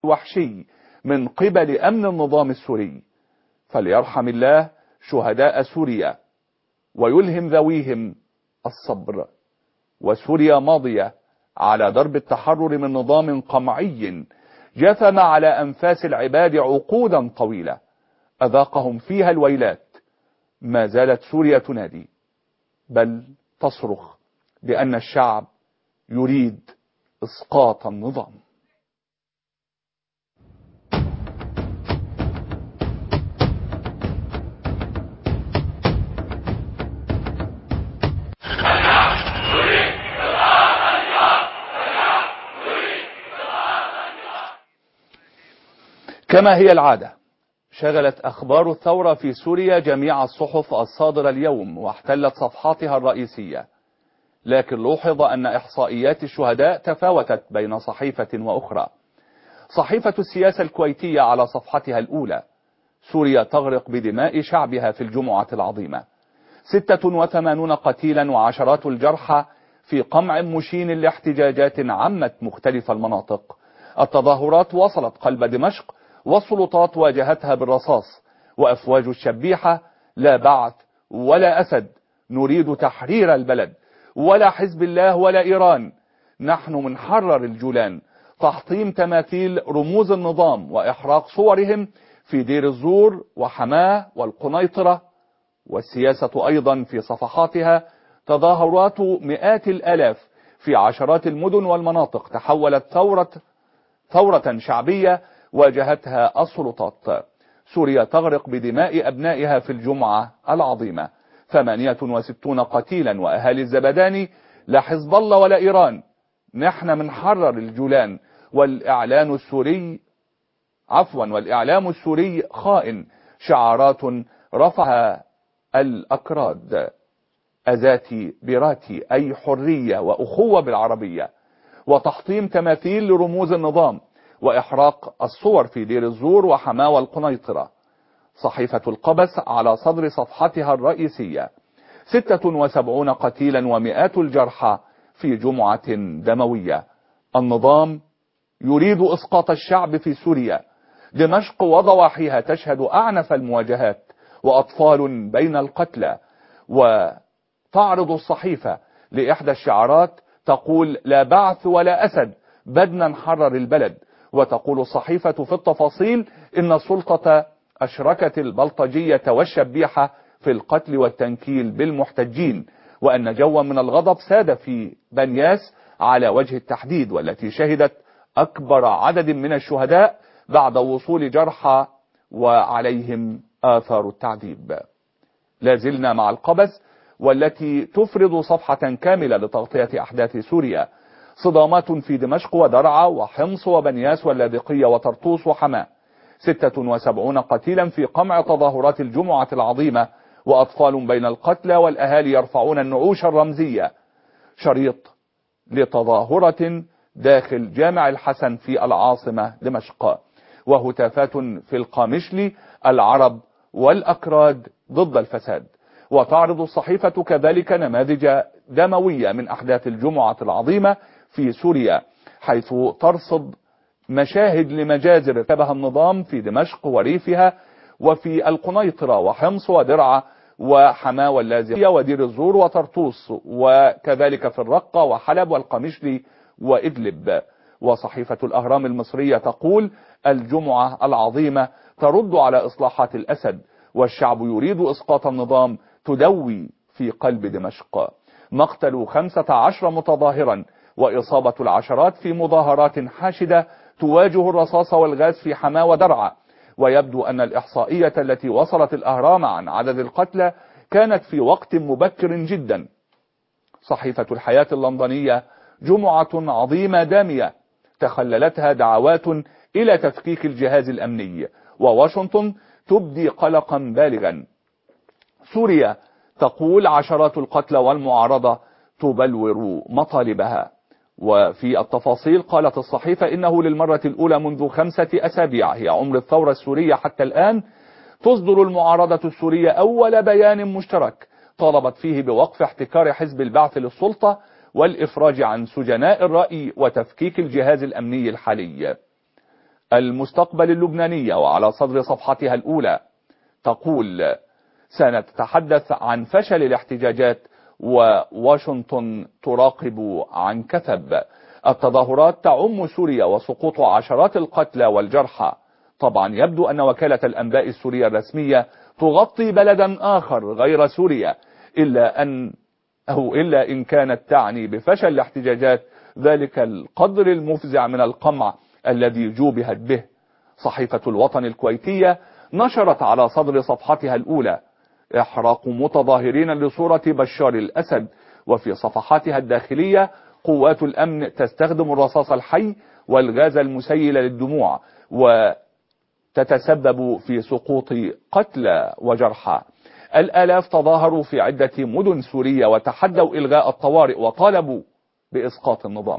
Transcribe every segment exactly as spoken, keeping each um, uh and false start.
وحشي من قبل أمن النظام السوري، فليرحم الله شهداء سوريا ويلهم ذويهم الصبر. وسوريا ماضية على درب التحرر من نظام قمعي جثم على أنفاس العباد عقودا طويلة أذاقهم فيها الويلات. ما زالت سوريا تنادي بل تصرخ بأن الشعب يريد إسقاط النظام. كما هي العادة شغلت أخبار الثورة في سوريا جميع الصحف الصادرة اليوم واحتلت صفحاتها الرئيسية، لكن لوحظ أن إحصائيات الشهداء تفاوتت بين صحيفة وأخرى. صحيفة السياسة الكويتية على صفحتها الأولى: سوريا تغرق بدماء شعبها في الجمعة العظيمة، ستة وثمانون قتيلا وعشرات الجرحى في قمع مشين لاحتجاجات عمت مختلف المناطق. التظاهرات وصلت قلب دمشق والسلطات واجهتها بالرصاص، وأفواج الشبيحة: لا بعث ولا أسد، نريد تحرير البلد، ولا حزب الله ولا إيران، نحن منحرر الجولان، تحطيم تماثيل رموز النظام وإحراق صورهم في دير الزور وحماه والقنيطرة. والسياسة أيضا في صفحاتها تظاهرات مئات الآلاف في عشرات المدن والمناطق تحولت ثورة ثورة شعبية واجهتها السلطات. سوريا تغرق بدماء أبنائها في الجمعة العظيمة، ثمانية وستون قتيلا وأهالي الزبداني: لا حزب الله ولا إيران، نحن منحرر الجولان، والإعلان السوري عفوا والإعلام السوري خائن، شعارات رفعها الأكراد: أزاتي براتي، أي حرية وأخوة بالعربية، وتحطيم تماثيل لرموز النظام وإحراق الصور في دير الزور وحماه والقنيطرة. صحيفة القبس على صدر صفحتها الرئيسية: ستة وسبعون قتيلا ومئات الجرحى في جمعة دموية، النظام يريد إسقاط الشعب في سوريا. دمشق وضواحيها تشهد أعنف المواجهات وأطفال بين القتلى. وتعرض الصحيفة لإحدى الشعارات تقول: لا بعث ولا أسد، بدنا نحرر البلد. وتقول الصحيفة في التفاصيل إن السلطة أشركت البلطجية والشبيحة في القتل والتنكيل بالمحتجين، وأن جوا من الغضب ساد في بنياس على وجه التحديد، والتي شهدت أكبر عدد من الشهداء بعد وصول جرحى وعليهم آثار التعذيب. لازلنا مع القبس والتي تفرض صفحة كاملة لتغطية أحداث سوريا: صدامات في دمشق ودرعا وحمص وبنياس واللاذقية وطرطوس وحماة، ستة وسبعون قتيلا في قمع تظاهرات الجمعة العظيمة، وأطفال بين القتلى والأهالي يرفعون النعوش الرمزية. شريط لتظاهرة داخل جامع الحسن في العاصمة دمشق، وهتافات في القامشلي: العرب والأكراد ضد الفساد. وتعرض الصحيفة كذلك نماذج دموية من أحداث الجمعة العظيمة في سوريا، حيث ترصد مشاهد لمجازر ارتكبها النظام في دمشق وريفها، وفي القنيطرة وحمص ودرعا وحماة واللاذقية ودير الزور وطرطوس، وكذلك في الرقة وحلب والقمشلي وإدلب. وصحيفة الأهرام المصرية تقول: الجمعة العظيمة ترد على إصلاحات الأسد، والشعب يريد إسقاط النظام، تدوي في قلب دمشق. مقتل خمسة عشر متظاهرا وإصابة العشرات في مظاهرات حاشدة تواجه الرصاص والغاز في حماة ودرعا. ويبدو أن الإحصائية التي وصلت الأهرام عن عدد القتلى كانت في وقت مبكر جدا. صحيفة الحياة اللندنية: جمعة عظيمة دامية تخللتها دعوات إلى تفكيك الجهاز الأمني، وواشنطن تبدي قلقا بالغا. سوريا تقول: عشرات القتلى والمعارضة تبلور مطالبها. وفي التفاصيل قالت الصحيفة إنه للمرة الأولى منذ خمسة أسابيع هي عمر الثورة السورية حتى الآن تصدر المعارضة السورية أول بيان مشترك طالبت فيه بوقف احتكار حزب البعث للسلطة والإفراج عن سجناء الرأي وتفكيك الجهاز الأمني الحالي. المستقبل اللبنانية وعلى صدر صفحتها الأولى تقول: سنتحدث عن فشل الاحتجاجات وواشنطن تراقب عن كثب. التظاهرات تعم سوريا وسقوط عشرات القتلى والجرحى. طبعا يبدو أن وكالة الأنباء السورية الرسمية تغطي بلدا آخر غير سوريا، إلا أن أو إلا إن كانت تعني بفشل الاحتجاجات ذلك القدر المفزع من القمع الذي جوبهت به. صحيفة الوطن الكويتية نشرت على صدر صفحتها الأولى: إحراق متظاهرين لصورة بشار الأسد. وفي صفحاتها الداخلية: قوات الأمن تستخدم الرصاص الحي والغاز المسيل للدموع وتتسبب في سقوط قتلى وجرحى. الآلاف تظاهروا في عدة مدن سورية وتحدوا إلغاء الطوارئ وطالبوا بإسقاط النظام.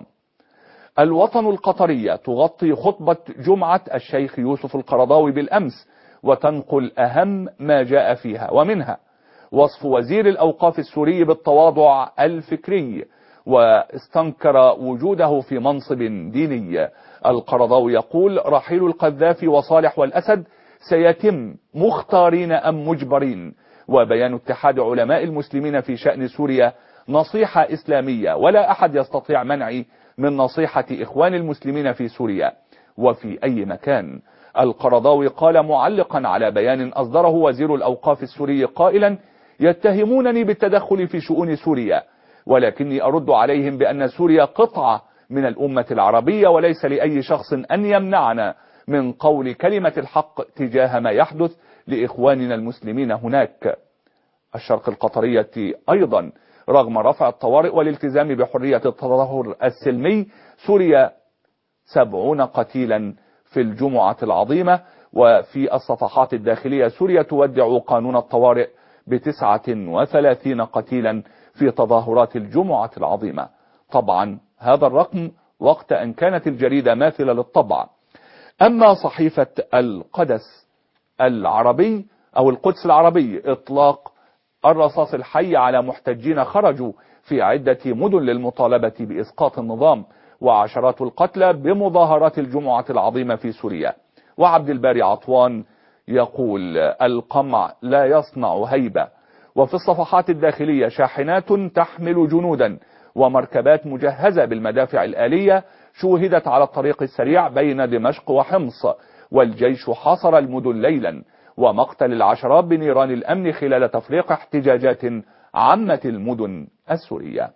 الوطن القطرية تغطي خطبة جمعة الشيخ يوسف القرضاوي بالأمس وتنقل أهم ما جاء فيها، ومنها وصف وزير الأوقاف السوري بالتواضع الفكري واستنكر وجوده في منصب ديني. القرضاوي يقول: رحيل القذافي وصالح والأسد سيتم مختارين أم مجبرين. وبيان اتحاد علماء المسلمين في شأن سوريا: نصيحة إسلامية ولا أحد يستطيع منعي من نصيحة إخوان المسلمين في سوريا وفي أي مكان. القرضاوي قال معلقا على بيان أصدره وزير الأوقاف السوري قائلا: يتهمونني بالتدخل في شؤون سوريا، ولكني أرد عليهم بأن سوريا قطعة من الأمة العربية، وليس لأي شخص أن يمنعنا من قول كلمة الحق تجاه ما يحدث لإخواننا المسلمين هناك. الشرق القطرية أيضا: رغم رفع الطوارئ والالتزام بحرية التظاهر السلمي، سوريا سبعون قتيلا في الجمعة العظيمة. وفي الصفحات الداخلية: سوريا تودع قانون الطوارئ بتسعة وثلاثين قتيلا في تظاهرات الجمعة العظيمة. طبعا هذا الرقم وقت أن كانت الجريدة ماثلة للطبع. أما صحيفة القدس العربي أو القدس العربي: إطلاق الرصاص الحي على محتجين خرجوا في عدة مدن للمطالبة بإسقاط النظام، وعشرات القتلى بمظاهرات الجمعة العظيمة في سوريا. وعبد الباري عطوان يقول: القمع لا يصنع هيبة. وفي الصفحات الداخلية: شاحنات تحمل جنودا ومركبات مجهزة بالمدافع الآلية شوهدت على الطريق السريع بين دمشق وحمص، والجيش حاصر المدن ليلا. ومقتل العشرات بنيران الأمن خلال تفريق احتجاجات عمت المدن السورية.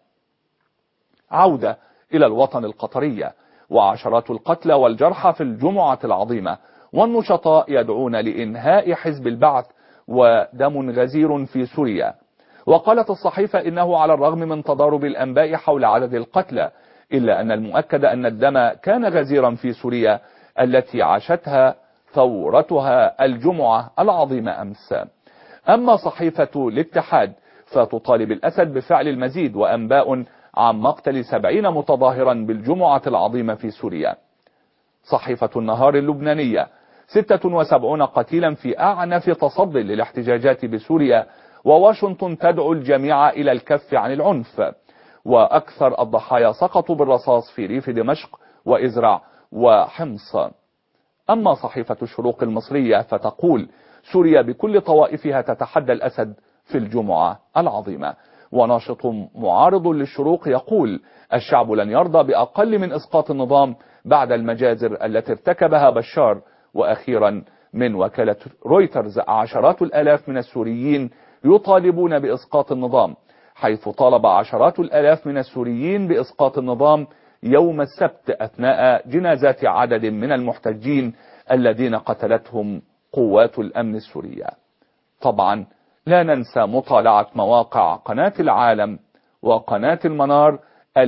عودة إلى الوطن القطرية: وعشرات القتلى والجرحى في الجمعة العظيمة، والنشطاء يدعون لإنهاء حزب البعث، ودم غزير في سوريا. وقالت الصحيفة إنه على الرغم من تضارب الأنباء حول عدد القتلى، إلا أن المؤكد أن الدم كان غزيرا في سوريا التي عاشتها ثورتها الجمعة العظيمة أمس. أما صحيفة الاتحاد فتطالب الأسد بفعل المزيد، وأنباء عن مقتل سبعين متظاهرا بالجمعة العظيمة في سوريا. صحيفة النهار اللبنانية: ستة وسبعين قتيلا في أعنف تصدي للاحتجاجات بسوريا، وواشنطن تدعو الجميع إلى الكف عن العنف. وأكثر الضحايا سقطوا بالرصاص في ريف دمشق وإزرع وحمص. أما صحيفة الشروق المصرية فتقول: سوريا بكل طوائفها تتحدى الأسد في الجمعة العظيمة. وناشط معارض للشروق يقول: الشعب لن يرضى بأقل من إسقاط النظام بعد المجازر التي ارتكبها بشار. وأخيرا من وكالة رويترز: عشرات الآلاف من السوريين يطالبون بإسقاط النظام، حيث طالب عشرات الآلاف من السوريين بإسقاط النظام يوم السبت أثناء جنازات عدد من المحتجين الذين قتلتهم قوات الأمن السورية. طبعا لا ننسى مطالعة مواقع قناة العالم وقناة المنار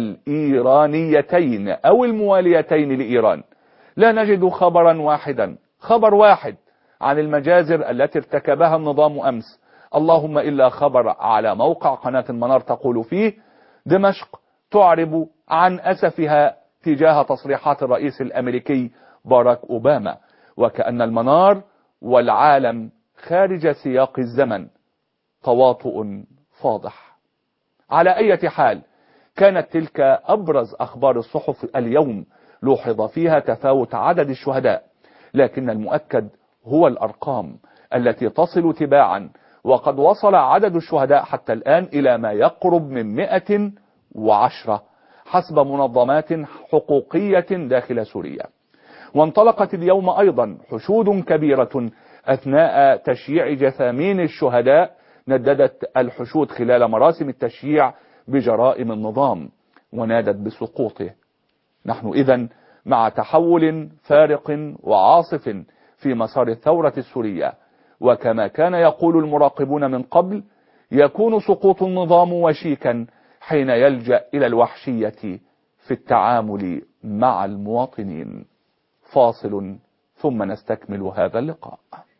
الإيرانيتين أو المواليتين لإيران. لا نجد خبرا واحدا خبر واحد عن المجازر التي ارتكبها النظام أمس، اللهم إلا خبر على موقع قناة المنار تقول فيه: دمشق تعرب عن أسفها تجاه تصريحات الرئيس الأمريكي باراك أوباما. وكأن المنار والعالم خارج سياق الزمن، تواطؤ فاضح. على أي حال كانت تلك أبرز أخبار الصحف اليوم، لوحظ فيها تفاوت عدد الشهداء لكن المؤكد هو الأرقام التي تصل تباعا، وقد وصل عدد الشهداء حتى الآن إلى ما يقرب من مئة وعشرة حسب منظمات حقوقية داخل سوريا. وانطلقت اليوم أيضا حشود كبيرة أثناء تشييع جثامين الشهداء. نددت الحشود خلال مراسم التشييع بجرائم النظام ونادت بسقوطه. نحن إذن مع تحول فارق وعاصف في مسار الثورة السورية، وكما كان يقول المراقبون من قبل، يكون سقوط النظام وشيكا حين يلجأ إلى الوحشية في التعامل مع المواطنين. فاصل ثم نستكمل هذا اللقاء.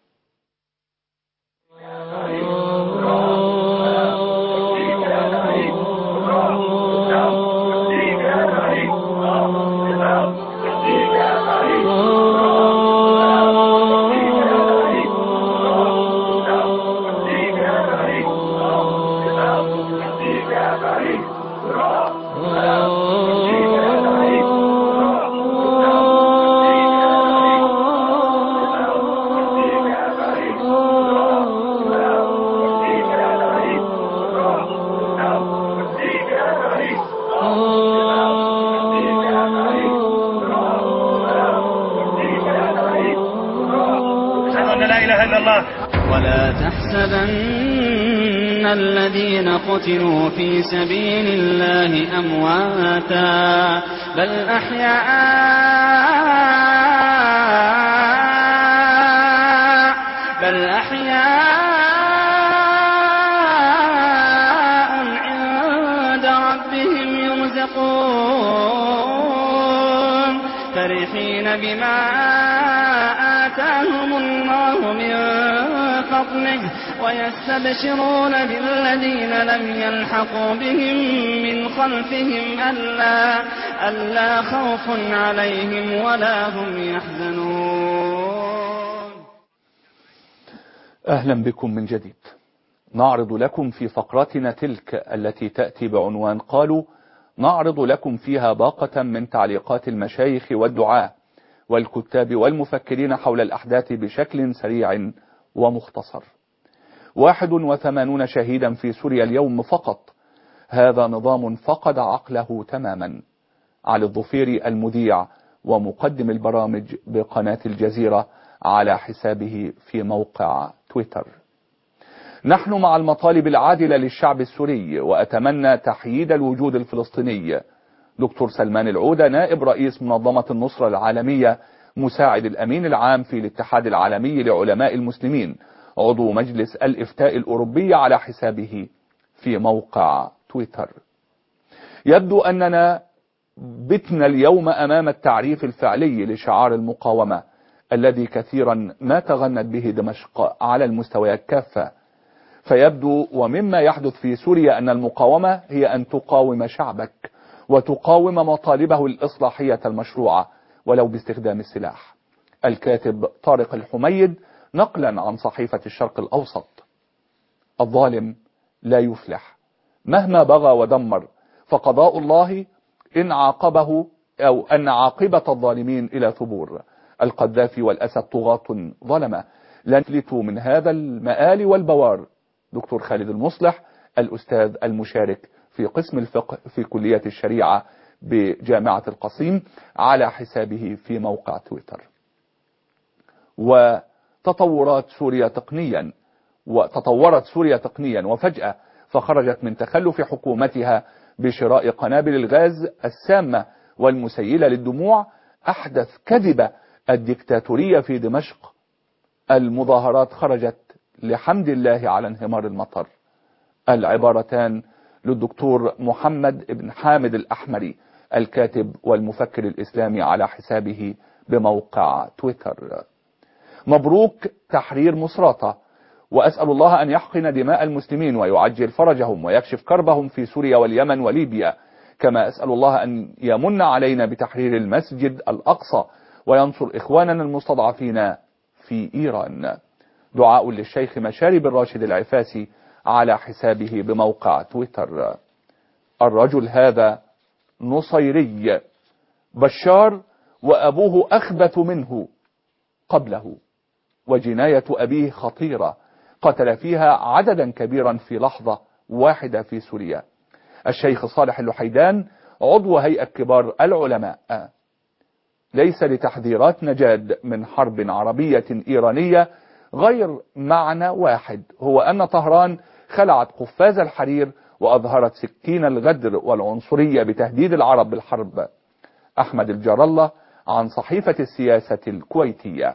ولا تحسبن الذين قتلوا في سبيل الله أمواتا بل أحياء بل أحياء عند ربهم يرزقون فرحين بما آتاهم الله من فضله ويستبشرون بالذين لم يلحقوا بهم من خلفهم ألا, ألا خوف عليهم ولا هم يحزنون. أهلا بكم من جديد. نعرض لكم في فقرتنا تلك التي تأتي بعنوان قالوا، نعرض لكم فيها باقة من تعليقات المشايخ والدعاة والكتاب والمفكرين حول الأحداث بشكل سريع ومختصر. واحد وثمانون شهيدا في سوريا اليوم فقط، هذا نظام فقد عقله تماما. علي الظفيري المذيع ومقدم البرامج بقناة الجزيرة على حسابه في موقع تويتر. نحن مع المطالب العادلة للشعب السوري، وأتمنى تحييد الوجود الفلسطيني. دكتور سلمان العودة نائب رئيس منظمة النصرة العالمية، مساعد الأمين العام في الاتحاد العالمي لعلماء المسلمين، عضو مجلس الإفتاء الأوروبي على حسابه في موقع تويتر. يبدو أننا بتنا اليوم أمام التعريف الفعلي لشعار المقاومة الذي كثيرا ما تغنت به دمشق على المستويات كافة. فيبدو ومما يحدث في سوريا أن المقاومة هي أن تقاوم شعبك وتقاوم مطالبه الإصلاحية المشروعة ولو باستخدام السلاح. الكاتب طارق الحميد نقلا عن صحيفة الشرق الأوسط: الظالم لا يفلح مهما بغى ودمر، فقضاء الله إن عاقبه أو أن عاقبة الظالمين إلى ثبور. القذافي والأسد طغاة ظلمة لن يفلتوا من هذا المآل والبوار. دكتور خالد المصلح الأستاذ المشارك في قسم الفقه في كلية الشريعة بجامعة القصيم على حسابه في موقع تويتر. وتطورات سوريا تقنيا وتطورت سوريا تقنيا وفجأة فخرجت من تخلف حكومتها بشراء قنابل الغاز السامة والمسيلة للدموع أحدث كذبة الدكتاتورية في دمشق. المظاهرات خرجت لحمد الله على انهمار المطر. العبارتان للدكتور محمد بن حامد الأحمري الكاتب والمفكر الإسلامي على حسابه بموقع تويتر: مبروك تحرير مصراتة، وأسأل الله أن يحقن دماء المسلمين ويعجل فرجهم ويكشف كربهم في سوريا واليمن وليبيا، كما أسأل الله أن يمن علينا بتحرير المسجد الأقصى وينصر إخواننا المستضعفين في إيران. دعاء للشيخ مشاري بن راشد العفاسي على حسابه بموقع تويتر: الرجل هذا نصيري بشار وأبوه أخبث منه، قبله. وجناية أبيه خطيرة، قتل فيها عددا كبيرا في لحظة واحدة في سوريا. الشيخ صالح اللحيدان عضو هيئة كبار العلماء. ليس لتحذيرات نجاد من حرب عربية إيرانية غير معنى واحد، هو أن طهران خلعت قفاز الحرير وأظهرت سكين الغدر والعنصرية بتهديد العرب بالحرب. أحمد الجار الله عن صحيفة السياسة الكويتية.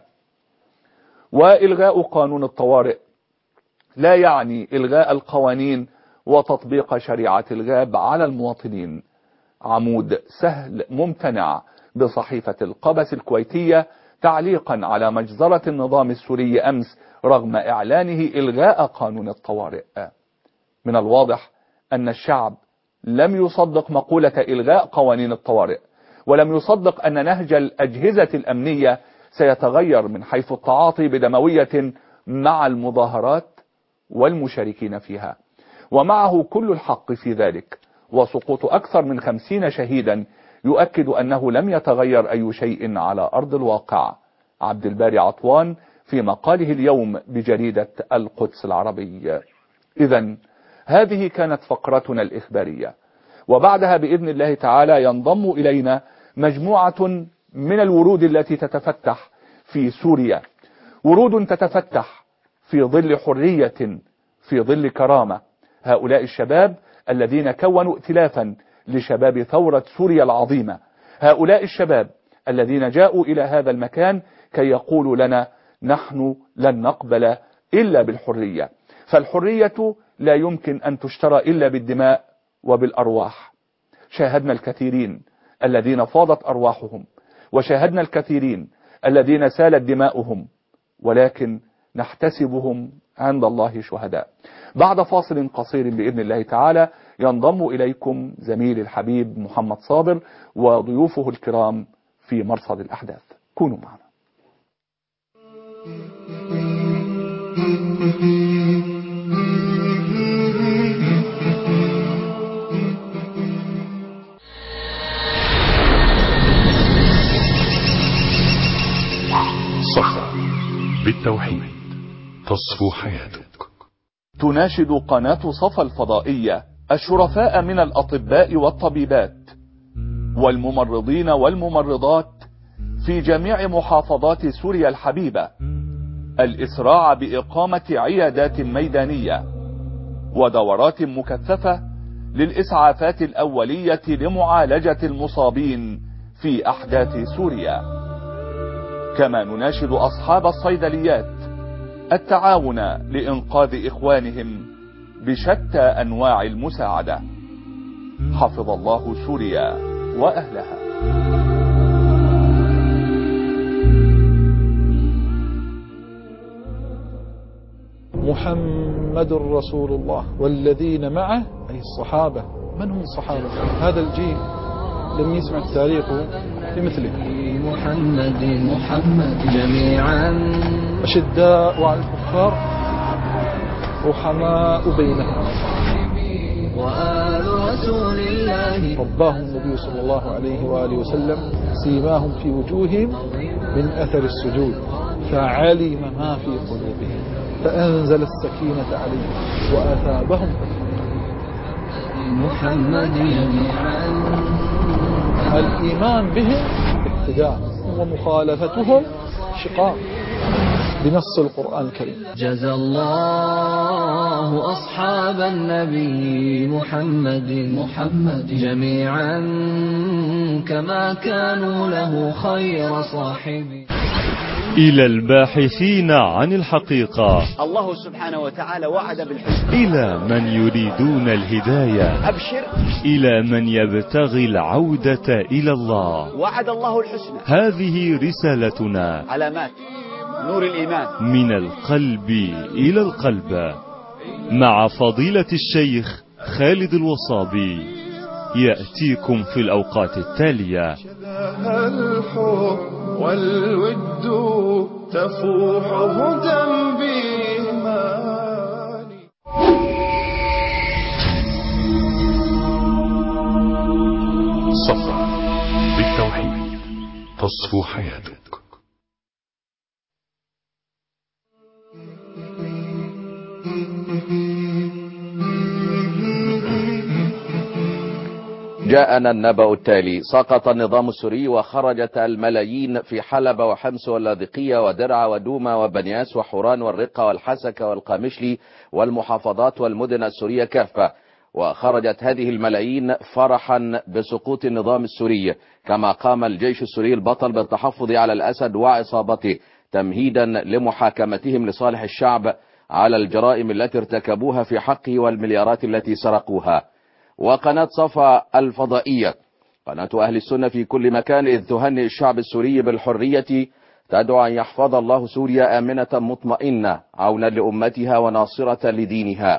وإلغاء قانون الطوارئ لا يعني إلغاء القوانين وتطبيق شريعة الغاب على المواطنين. عمود سهل ممتنع بصحيفة القبس الكويتية تعليقا على مجزرة النظام السوري أمس رغم إعلانه إلغاء قانون الطوارئ. من الواضح أن الشعب لم يصدق مقولة إلغاء قوانين الطوارئ، ولم يصدق أن نهج الأجهزة الأمنية سيتغير من حيث التعاطي بدموية مع المظاهرات والمشاركين فيها، ومعه كل الحق في ذلك. وسقوط أكثر من خمسين شهيدا يؤكد أنه لم يتغير أي شيء على أرض الواقع. عبد الباري عطوان في مقاله اليوم بجريدة القدس العربي. إذن هذه كانت فقرتنا الإخبارية، وبعدها بإذن الله تعالى ينضم إلينا مجموعة من الورود التي تتفتح في سوريا، ورود تتفتح في ظل حرية، في ظل كرامة. هؤلاء الشباب الذين كونوا ائتلافا لشباب ثورة سوريا العظيمة، هؤلاء الشباب الذين جاءوا إلى هذا المكان كي يقولوا لنا نحن لن نقبل إلا بالحرية، فالحرية لا يمكن أن تشترى إلا بالدماء وبالأرواح. شاهدنا الكثيرين الذين فاضت أرواحهم، وشاهدنا الكثيرين الذين سالت دماؤهم، ولكن نحتسبهم عند الله شهداء. بعد فاصل قصير بإذن الله تعالى ينضم إليكم زميلي الحبيب محمد صابر وضيوفه الكرام في مرصد الأحداث. كونوا معنا. صفا بالتوحيد تصفو حياتك. تناشد قناة صفا الفضائية الشرفاء من الأطباء والطبيبات والممرضين والممرضات في جميع محافظات سوريا الحبيبة الإسراع بإقامة عيادات ميدانية ودورات مكثفة للإسعافات الأولية لمعالجة المصابين في أحداث سوريا. كما نناشد أصحاب الصيدليات التعاون لإنقاذ إخوانهم بشتى أنواع المساعدة. حفظ الله سوريا وأهلها. محمد رسول الله والذين معه أي الصحابة. من هم الصحابة؟ هذا الجيل لم يسمع التاريخ بمثله. محمد محمد جميعا أشداء على الكفار رحماء بينهم. وآل رسول الله رباهم النبي صلى الله عليه وآله وسلم سيماهم في وجوههم من أثر السجود فعلم ما في قلوبهم فأنزل السكينة عليهم وأثابهم محمد جميعا. الإيمان بهم ابتداء ومخالفتهم شقاق بنص القرآن الكريم. جزى الله أصحاب النبي محمد محمد جميعا كما كانوا له خير صاحبي. إلى الباحثين عن الحقيقة الله سبحانه وتعالى وعد بالحسنى. إلى من يريدون الهداية أبشر. إلى من يبتغي العودة إلى الله وعد الله الحسنى. هذه رسالتنا. علامات نور الإيمان من القلب إلى القلب مع فضيلة الشيخ خالد الوصابي يأتيكم في الأوقات التالية. الحب والود تفوح هدى بإيمان. صفا بالتوحيد تصفو حياتك. جاءنا النبأ التالي: سقط النظام السوري وخرجت الملايين في حلب وحمص واللاذقية ودرعا ودوما وبنياس وحوران والرقة والحسكة والقامشلي والمحافظات والمدن السورية كافة. وخرجت هذه الملايين فرحا بسقوط النظام السوري، كما قام الجيش السوري البطل بالتحفظ على الأسد وعصابته تمهيدا لمحاكمتهم لصالح الشعب على الجرائم التي ارتكبوها في حقه والمليارات التي سرقوها. وقناة صفا الفضائية، قناة أهل السنة في كل مكان، إذ تهنئ الشعب السوري بالحرية، تدعو أن يحفظ الله سوريا آمنة مطمئنة عونا لأمتها وناصرة لدينها.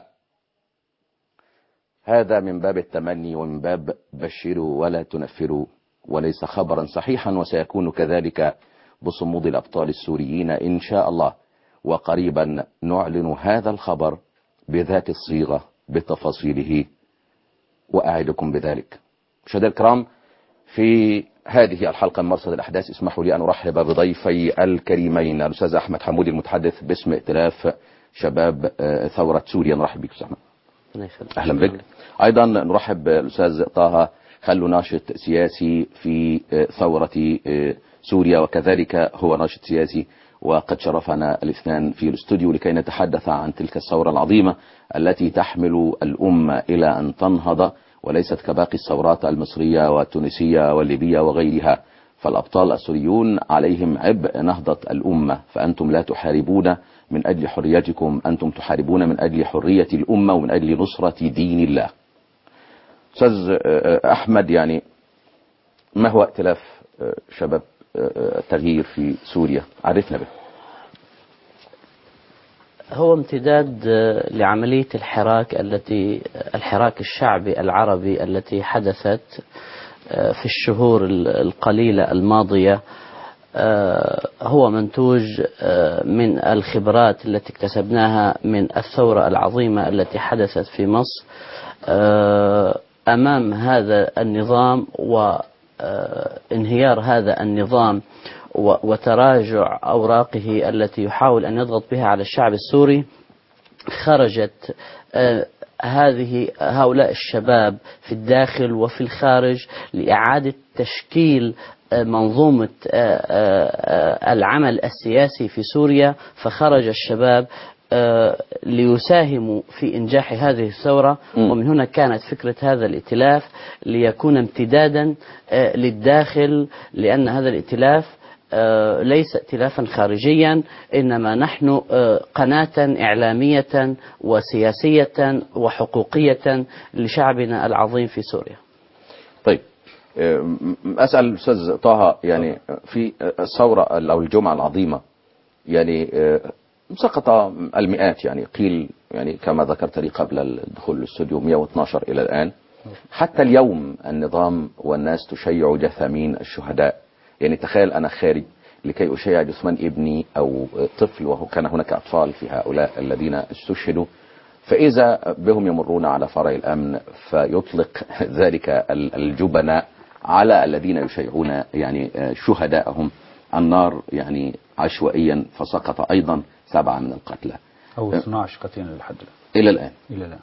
هذا من باب التمني ومن باب بشروا ولا تنفروا، وليس خبرا صحيحا، وسيكون كذلك بصمود الأبطال السوريين إن شاء الله. وقريبا نعلن هذا الخبر بذات الصيغة بتفاصيله، وأعدكم بذلك. مشاهدينا الكرام، في هذه الحلقة من مرصد الأحداث اسمحوا لي أن أرحب بضيفي الكريمين، الأستاذ أحمد حمودي المتحدث باسم ائتلاف شباب ثورة سوريا. نرحب بك أستاذ أحمد. أهلا بك. أيضا نرحب بالأستاذ طه خلو، ناشط سياسي في ثورة سوريا، وكذلك هو ناشط سياسي، وقد شرفنا الاثنان في الاستوديو لكي نتحدث عن تلك الثورة العظيمة التي تحمل الأمة إلى أن تنهض، وليست كباقي الثورات المصرية والتونسية والليبية وغيرها. فالأبطال السوريون عليهم عبء نهضة الأمة، فأنتم لا تحاربون من أجل حريتكم، أنتم تحاربون من أجل حرية الأمة ومن أجل نصرة دين الله. أستاذ أحمد، يعني ما هو ائتلاف شباب التغيير في سوريا؟ عرفنا به. هو امتداد لعملية الحراك التي الحراك الشعبي العربي التي حدثت في الشهور القليلة الماضية. هو منتوج من الخبرات التي اكتسبناها من الثورة العظيمة التي حدثت في مصر أمام هذا النظام وانهيار هذا النظام وتراجع أوراقه التي يحاول أن يضغط بها على الشعب السوري. خرجت هذه هؤلاء الشباب في الداخل وفي الخارج لإعادة تشكيل منظومة العمل السياسي في سوريا. فخرج الشباب ليساهموا في إنجاح هذه الثورة، ومن هنا كانت فكرة هذا الائتلاف ليكون امتدادا للداخل، لأن هذا الائتلاف ليس ائتلافا خارجيا، إنما نحن قناة إعلامية وسياسية وحقوقية لشعبنا العظيم في سوريا. طيب، أسأل الأستاذ طه، يعني في الثورة أو الجمعة العظيمة يعني سقط المئات، يعني قيل يعني كما ذكرت لي قبل الدخول للاستوديو مئة واثني عشر إلى الآن. حتى اليوم النظام والناس تشيع جثامين الشهداء. يعني تخيل أنا خارج لكي أشيع جثمان ابني أو طفل، وهو كان هناك أطفال في هؤلاء الذين استشهدوا، فإذا بهم يمرون على فرع الأمن فيطلق ذلك الجبناء على الذين يشيعون يعني شهداءهم النار يعني عشوائيا، فسقط أيضا سبعة من القتلى أو اثني عشر قتيلا لحد إلى الآن. إلى الآن.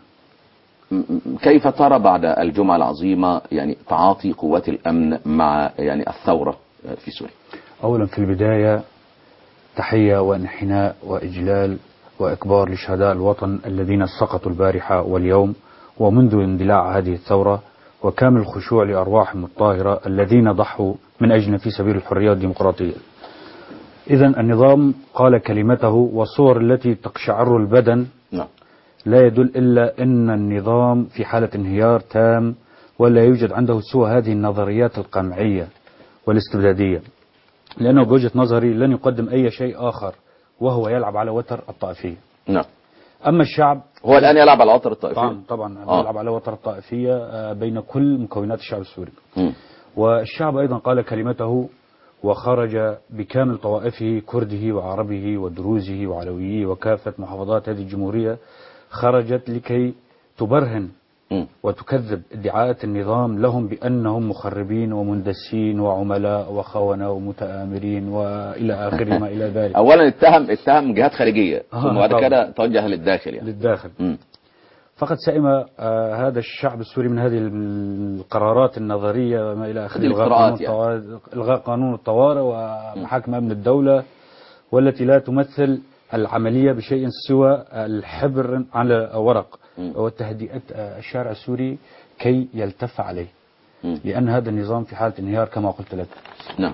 كيف ترى بعد الجمعة العظيمة يعني تعاطي قوات الأمن مع يعني الثورة في سوريا؟ أولا في البداية تحية وانحناء وإجلال وإكبار لشهداء الوطن الذين سقطوا البارحة واليوم ومنذ اندلاع هذه الثورة، وكامل الخشوع لأرواحهم الطاهرة الذين ضحوا من أجل في سبيل الحرية والديمقراطية. إذا النظام قال كلمته، والصور التي تقشعر البدن نعم. لا يدل إلا أن النظام في حالة انهيار تام، ولا يوجد عنده سوى هذه النظريات القمعية والاستبدادية، لأنه بوجهة نظري لن يقدم أي شيء آخر وهو يلعب على وتر الطائفية. نعم. أما الشعب هو الآن يلعب على وتر الطائفية. طبعا طبعا آه. يلعب على وتر الطائفية بين كل مكونات الشعب السوري. م. والشعب أيضا قال كلمته وخرج بكامل طوائفه، كرده وعربه ودروزه وعلويه وكافة محافظات هذه الجمهورية، خرجت لكي تبرهن م. وتكذب ادعاءات النظام لهم بأنهم مخربين ومندسين وعملاء وخونة ومتآمرين وإلى آخر ما إلى ذلك. أولا اتهم اتهم جهات خارجية، آه ثم بعد كده توجه للداخل يعني. للداخل. م. فقد سئم آه هذا الشعب السوري من هذه القرارات النظرية وما إلى آخره، إلغاء قانون الطوارئ يعني. إلغاء قانون الطوارئ ومحاكم أمن الدولة، والتي لا تمثل العملية بشيء سوى الحبر على ورق وتهدئة الشارع السوري كي يلتف عليه، لأن هذا النظام في حالة انهيار كما قلت لك. نعم.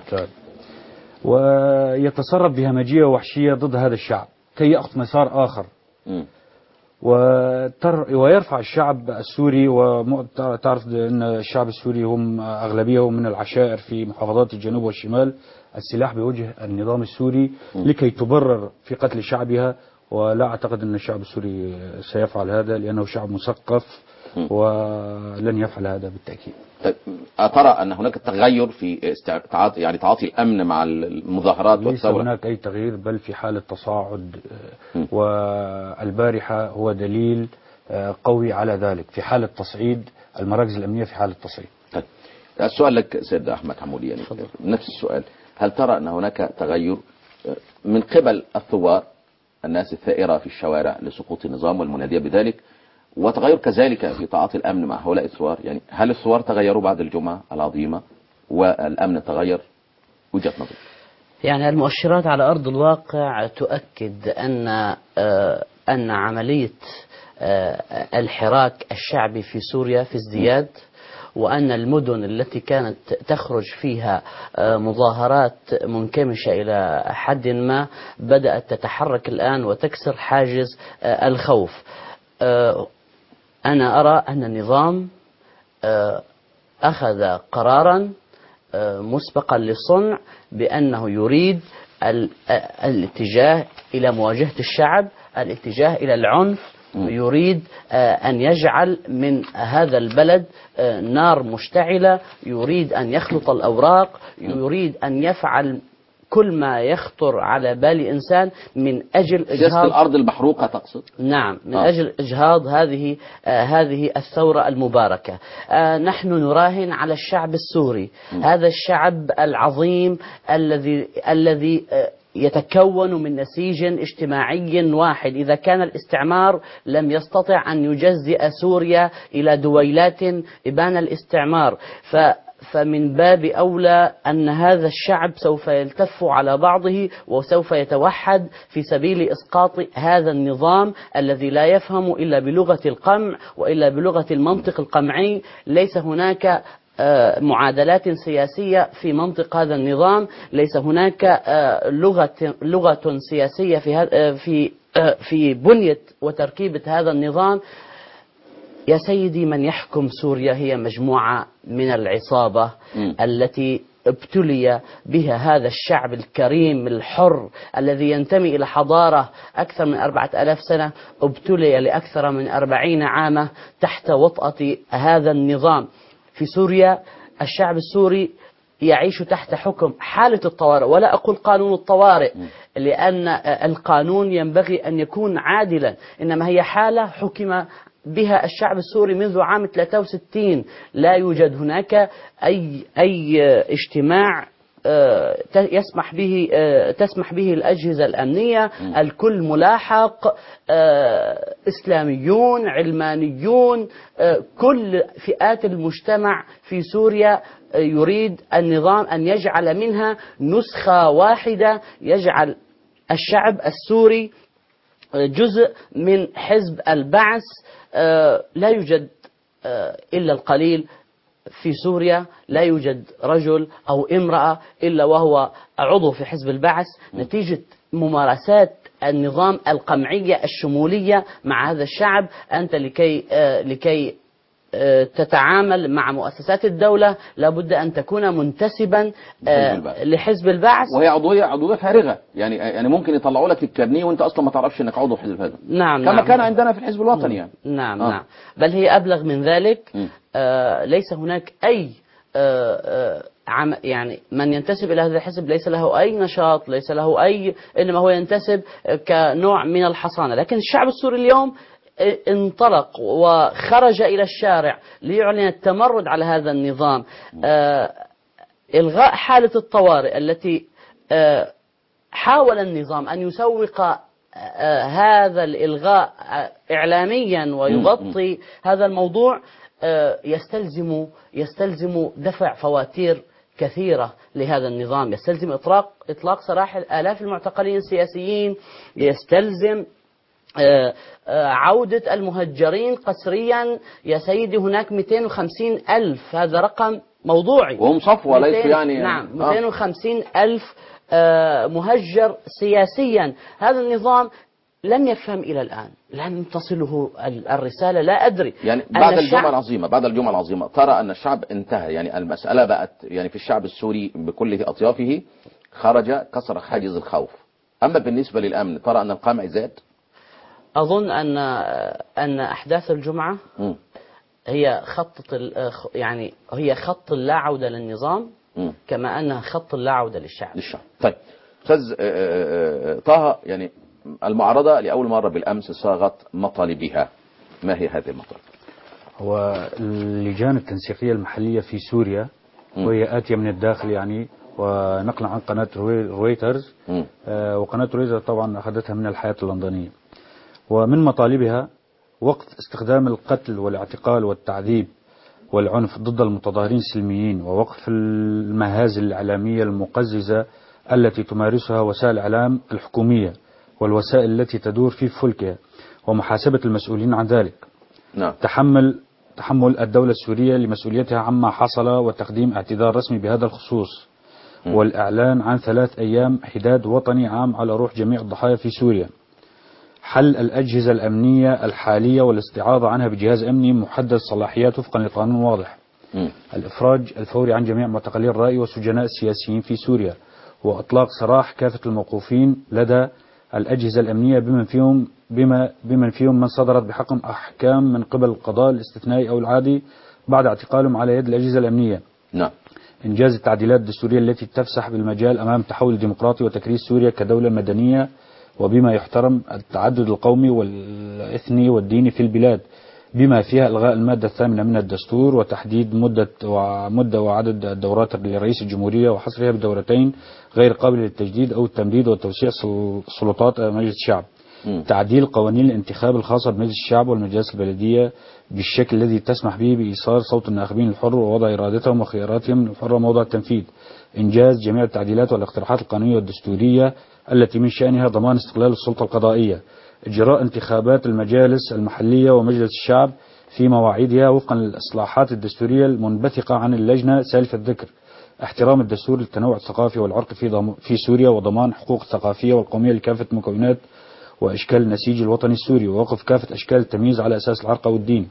ويتصرف بهمجية ووحشية ضد هذا الشعب كي يأخذ مسار آخر م. ويرفع الشعب السوري. وتعرف أن الشعب السوري هم أغلبية من العشائر في محافظات الجنوب والشمال، السلاح بوجه النظام السوري لكي تبرر في قتل شعبها، ولا أعتقد أن الشعب السوري سيفعل هذا لأنه شعب مثقف ولن يفعل هذا بالتأكيد. طيب أترى أن هناك تغير في تعاطي يعني تعاطي الأمن مع المظاهرات والثورة؟ ليس هناك أي تغيير، بل في حالة تصاعد، والبارحة هو دليل قوي على ذلك، في حالة تصعيد المراكز الأمنية، في حالة تصعيد. طيب السؤال لك سيد أحمد حمودي، يعني نفس السؤال، هل ترى أن هناك تغير من قبل الثوار الناس الثائرة في الشوارع لسقوط النظام والمنادية بذلك، وتغير كذلك في تعاطي الأمن مع هؤلاء الثوار؟ يعني هل الثوار تغيروا بعد الجمعة العظيمة والأمن تغير؟ وجهة نظر. يعني المؤشرات على أرض الواقع تؤكد أن أن عملية الحراك الشعبي في سوريا في ازدياد، وأن المدن التي كانت تخرج فيها مظاهرات منكمشة إلى حد ما بدأت تتحرك الآن وتكسر حاجز الخوف. أنا أرى أن النظام أخذ قرارا مسبقا للصنع بأنه يريد الاتجاه إلى مواجهة الشعب، الاتجاه إلى العنف، يريد أن يجعل من هذا البلد نار مشتعلة، يريد أن يخلط الأوراق، يريد أن يفعل كل ما يخطر على بال إنسان من أجل إجهاض الأرض المحروقة تقصد؟ نعم، من آه. أجل إجهاض هذه آه هذه الثورة المباركة. آه نحن نراهن على الشعب السوري، م. هذا الشعب العظيم الذي الذي آه يتكون من نسيج اجتماعي واحد. إذا كان الاستعمار لم يستطع أن يجزئ سوريا إلى دويلات إبان الاستعمار، ف فمن باب أولى أن هذا الشعب سوف يلتف على بعضه وسوف يتوحد في سبيل إسقاط هذا النظام الذي لا يفهم إلا بلغة القمع وإلا بلغة المنطق القمعي. ليس هناك معادلات سياسية في منطق هذا النظام، ليس هناك لغة لغة سياسية في في في بنية وتركيبة هذا النظام. يا سيدي، من يحكم سوريا هي مجموعة من العصابة م. التي ابتلي بها هذا الشعب الكريم الحر الذي ينتمي إلى حضارة أكثر من أربعة آلاف سنة، ابتلي لأكثر من أربعين عاما تحت وطأة هذا النظام. في سوريا الشعب السوري يعيش تحت حكم حالة الطوارئ، ولا أقول قانون الطوارئ لأن القانون ينبغي أن يكون عادلا، إنما هي حالة حكم بها الشعب السوري منذ عام ثلاثة وستين. لا يوجد هناك أي أي اجتماع يسمح به تسمح به الأجهزة الأمنية، الكل ملاحق، إسلاميون، علمانيون، كل فئات المجتمع في سوريا يريد النظام أن يجعل منها نسخة واحدة، يجعل الشعب السوري جزء من حزب البعث. لا يوجد إلا القليل في سوريا، لا يوجد رجل أو امرأة إلا وهو عضو في حزب البعث، نتيجة ممارسات النظام القمعية الشمولية مع هذا الشعب. أنت لكي لكي تتعامل مع مؤسسات الدولة لابد أن تكون منتسبا لحزب البعث، وهي عضوية عضوية فارغة، يعني يعني ممكن يطلعوا لك الكارنيه وانت اصلا ما تعرفش انك عضو في حزب البعث. نعم كما نعم كان عندنا في الحزب الوطني يعني. نعم آه. نعم بل هي أبلغ من ذلك. آه ليس هناك أي آه آه عم يعني من ينتسب إلى هذا الحزب ليس له أي نشاط، ليس له أي، إنما هو ينتسب كنوع من الحصانة. لكن الشعب السوري اليوم انطلق وخرج إلى الشارع ليعلن التمرد على هذا النظام. آه إلغاء حالة الطوارئ التي آه حاول النظام أن يسوق آه هذا الإلغاء آه إعلاميا ويغطي هذا الموضوع آه يستلزم يستلزم دفع فواتير كثيرة لهذا النظام، يستلزم إطلاق إطلاق سراح آلاف المعتقلين السياسيين، يستلزم آه آه عودة المهجرين قسريا. يا سيدي هناك مئتين وخمسين ألف، هذا رقم موضوعي، وهم صفوة ليس يعني نعم مئتين وخمسين ألف آه مهجر سياسيا. هذا النظام لم يفهم إلى الآن، لم تصله الرسالة، لا أدري. يعني بعد الجمعة العظيمة بعد الجمعة العظيمة ترى أن الشعب انتهى، يعني المسألة بقت يعني في الشعب السوري بكل أطيافه خرج كسر حاجز الخوف. أما بالنسبة للأمن ترى أن القمع زاد؟ أظن أن أن أحداث الجمعة م. هي خط يعني هي خط اللا عودة للنظام م. كما أنها خط اللا عودة للشعب. للشعب. طيب أستاذ طه، يعني المعارضة لأول مرة بالأمس صاغت مطالبها، ما هي هذه المطالب؟ هو اللجان التنسيقية المحلية في سوريا م. وهي آتية من الداخل يعني، ونقلا عن قناة رويترز، آه وقناة رويترز طبعا أخذتها من الحياة اللندنية. ومن مطالبها وقف استخدام القتل والاعتقال والتعذيب والعنف ضد المتظاهرين السلميين، ووقف المهازل الإعلامية المقززة التي تمارسها وسائل الإعلام الحكومية والوسائل التي تدور في فلكها، ومحاسبة المسؤولين عن ذلك. نعم. تحمل تحمل الدولة السورية لمسؤوليتها عما حصل وتقديم اعتذار رسمي بهذا الخصوص، م. والإعلان عن ثلاث أيام حداد وطني عام على روح جميع الضحايا في سوريا. حل الأجهزة الأمنية الحالية والاستعاضة عنها بجهاز أمني محدد صلاحيات وفقا لقانون واضح. م. الإفراج الفوري عن جميع معتقلي الرأي والسجناء السياسيين في سوريا، وإطلاق سراح كافة الموقوفين لدى الأجهزة الأمنية بمن فيهم بما بمن فيهم من صدرت بحقهم أحكام من قبل القضاء الاستثنائي أو العادي بعد اعتقالهم على يد الأجهزة الأمنية. نعم. إنجاز التعديلات الدستورية التي تفسح بالمجال أمام التحول الديمقراطي وتكريس سوريا كدولة مدنية وبما يحترم التعدد القومي والإثني والديني في البلاد، بما فيها إلغاء المادة الثامنة من الدستور وتحديد مدة ومدة وعدد الدورات لرئيس الجمهورية وحصرها بدورتين غير قابلة للتجديد أو التمديد وتوسيع سلطات مجلس الشعب. م. تعديل قوانين الانتخاب الخاصة بمجلس الشعب والمجالس البلدية بالشكل الذي تسمح به بإيصال صوت الناخبين الحر ووضع إرادتهم وخياراتهم الحرة موضع التنفيذ. إنجاز جميع التعديلات والاقتراحات القانونية والدستورية التي من شأنها ضمان استقلال السلطة القضائية. إجراء انتخابات المجالس المحلية ومجلس الشعب في مواعيدها وفقا للإصلاحات الدستورية المنبثقة عن اللجنة سالفة الذكر. احترام الدستور للتنوع الثقافي والعرقي في ضم... في سوريا، وضمان حقوق الثقافية والقومية لكافة مكونات وأشكال النسيج الوطني السوري، ووقف كافة أشكال التمييز على أساس العرق أو الدين.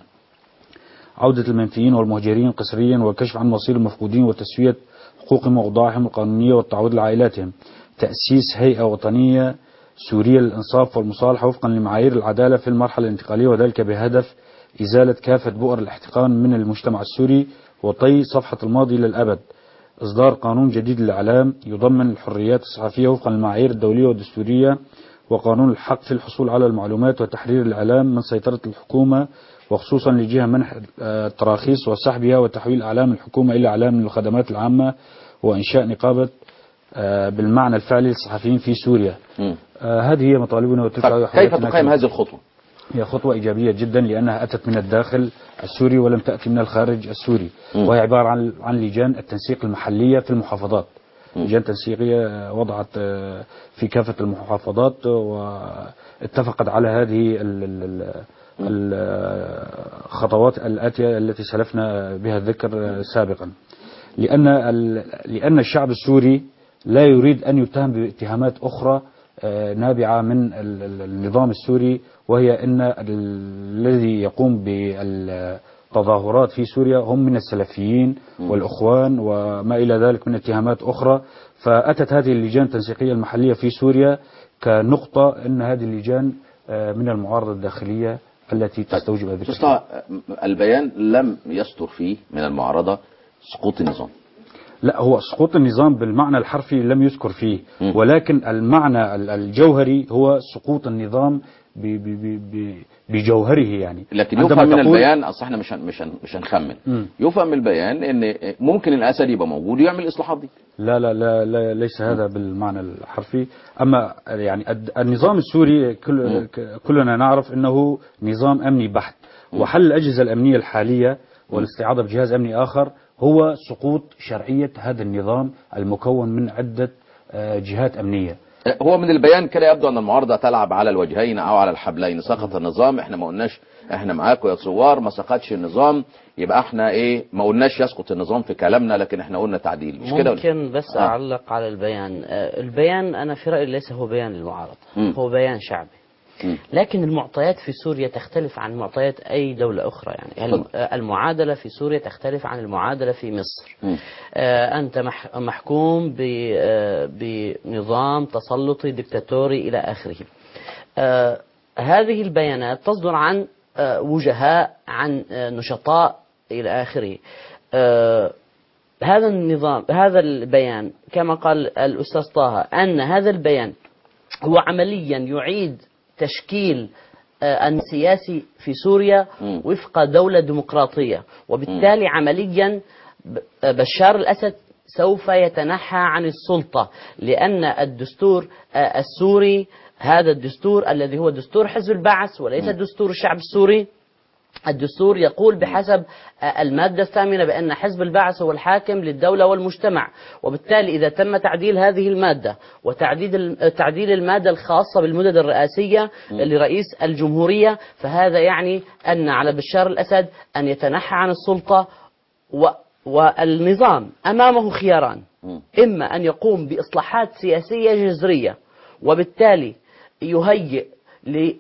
عودة المنفيين والمهجرين قسريا والكشف عن مصير المفقودين وتسوية حقوقهم وأوضاعهم القانونية والتعويض لعائلاتهم. تأسيس هيئة وطنية سورية للإنصاف والمصالحة وفقا لمعايير العدالة في المرحلة الانتقالية، وذلك بهدف إزالة كافة بؤر الاحتقان من المجتمع السوري وطي صفحة الماضي للأبد. إصدار قانون جديد للإعلام يضمن الحريات الصحفية وفقا للمعايير الدولية والدستورية، وقانون الحق في الحصول على المعلومات وتحرير الإعلام من سيطرة الحكومة، وخصوصا لجهة منح التراخيص وسحبها وتحويل أعلام الحكومة إلى أعلام من الخدمات العامة، وإنشاء نقابة بالمعنى الفعلي للصحفيين في سوريا. آه هذه هي مطالبنا وتلك كيف تقيم هذه الخطوة؟ هي خطوة إيجابية جدا لأنها أتت من الداخل السوري ولم تأتي من الخارج السوري، م. وهي عبارة عن عن لجان التنسيق المحلية في المحافظات. م. لجان تنسيقية وضعت في كافة المحافظات واتفقت على هذه الخطوات الآتية التي سلفنا بها الذكر سابقا، لأن لأن الشعب السوري لا يريد أن يتهم باتهامات أخرى نابعة من النظام السوري، وهي أن الذي يقوم بالتظاهرات في سوريا هم من السلفيين والأخوان وما إلى ذلك من اتهامات أخرى. فأتت هذه اللجان التنسيقية المحلية في سوريا كنقطة أن هذه اللجان من المعارضة الداخلية التي تستوجب هذه القصة. البيان لم يستر فيه من المعارضة سقوط النظام. لا، هو سقوط النظام بالمعنى الحرفي لم يذكر فيه، ولكن المعنى الجوهري هو سقوط النظام ب- ب- ب- بجوهره يعني. لكن عندما يفهم من تقول- البيان، اصل احنا مش هن- مش هن- مش هنخمن. مم. يفهم من البيان ان ممكن الاسد يبقى موجود ويعمل الاصلاحات دي. لا لا لا, لا ليس هذا بالمعنى الحرفي. أما يعني الد- النظام السوري كل كلنا نعرف أنه نظام أمني بحت، وحل الأجهزة الأمنية الحالية والاستعاضة بجهاز أمني آخر هو سقوط شرعية هذا النظام المكون من عدة آه، جهات أمنية. هو من البيان كده يبدو ان المعارضه تلعب على الوجهين او على الحبلين. سقط النظام، احنا ما قلناش احنا معاكم يا ثوار، ما سقطش النظام، يبقى احنا ايه، ما قلناش يسقط النظام في كلامنا، لكن احنا قلنا تعديل، مش كده؟ ممكن بس آه. أعلق على البيان. آه، البيان أنا في رأيي ليس هو بيان للمعارضة، مم. هو بيان شعبي. مم. لكن المعطيات في سوريا تختلف عن معطيات أي دولة أخرى. يعني الم- آه، المعادلة في سوريا تختلف عن المعادلة في مصر. مم. آه، أنت مح- محكوم ب- آه، بنظام تسلطي دكتاتوري إلى آخره. آه، هذه البيانات تصدر عن آه، وجهاء، عن آه، نشطاء إلى آخره. آه، هذا النظام، هذا البيان كما قال الأستاذ طه أن هذا البيان هو عمليا يعيد تشكيل آه، السياسي في سوريا وفق دولة ديمقراطية، وبالتالي عمليا ب- آه، بشار الأسد سوف يتنحى عن السلطة، لأن الدستور آه، السوري، هذا الدستور الذي هو دستور حزب البعث وليس دستور الشعب السوري. الدستور يقول بحسب المادة الثامنة بأن حزب البعث هو الحاكم للدولة والمجتمع، وبالتالي إذا تم تعديل هذه المادة وتعديل تعديل المادة الخاصة بالمدد الرئاسية لرئيس الجمهورية، فهذا يعني أن على بشار الأسد أن يتنحى عن السلطة، و والنظام أمامه خياران: إما أن يقوم بإصلاحات سياسية جذرية وبالتالي يهيئ ل-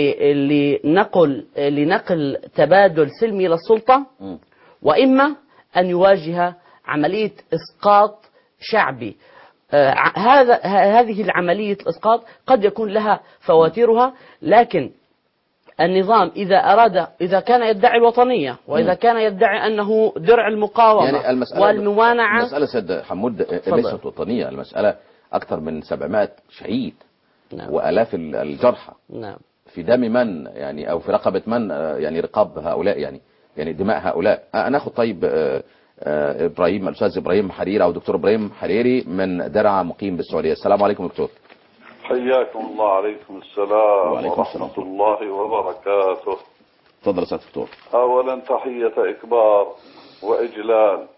ل- لنقل لنقل تبادل سلمي للسلطة، وإما أن يواجه عملية إسقاط شعبي. آه، ع- هذا ه- هذه العملية الإسقاط قد يكون لها فواتيرها، لكن النظام إذا أراد، إذا كان يدعي الوطنية وإذا كان يدعي أنه درع المقاومة يعني المسألة والموانعة. المسألة سيد حمود تفضل. ليست وطنية، المسألة أكثر من سبعمائة شهيد. نعم. وآلاف ال- الجرحى نعم. في دم من يعني، أو في رقبة من آه، يعني رقاب هؤلاء، يعني يعني دماء هؤلاء. آه، ناخد طيب آه، آه، إبراهيم، الأستاذ إبراهيم حريري أو دكتور إبراهيم حريري من درعا مقيم بالسعودية. السلام عليكم دكتور. حياكم الله. عليكم السلام وعليكم ورحمة الله وبركاته. تفضل أستاذ دكتور. أولا تحية إكبار وإجلال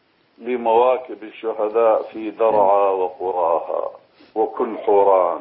لمواكب الشهداء في درعا وقراها وكل حوران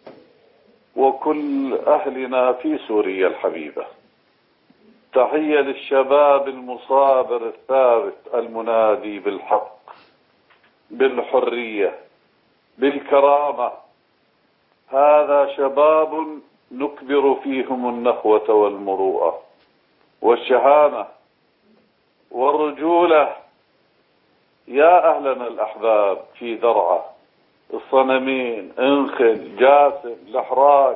وكل أهلنا في سوريا الحبيبة. تحية للشباب المصابر الثابت المنادي بالحق، بالحرية، بالكرامة. هذا شباب نكبر فيهم النخوة والمروءة والشهامة والرجولة. يا أهلنا الأحباب في درعا، الصنمين، انخل، جاسم، الأحراج،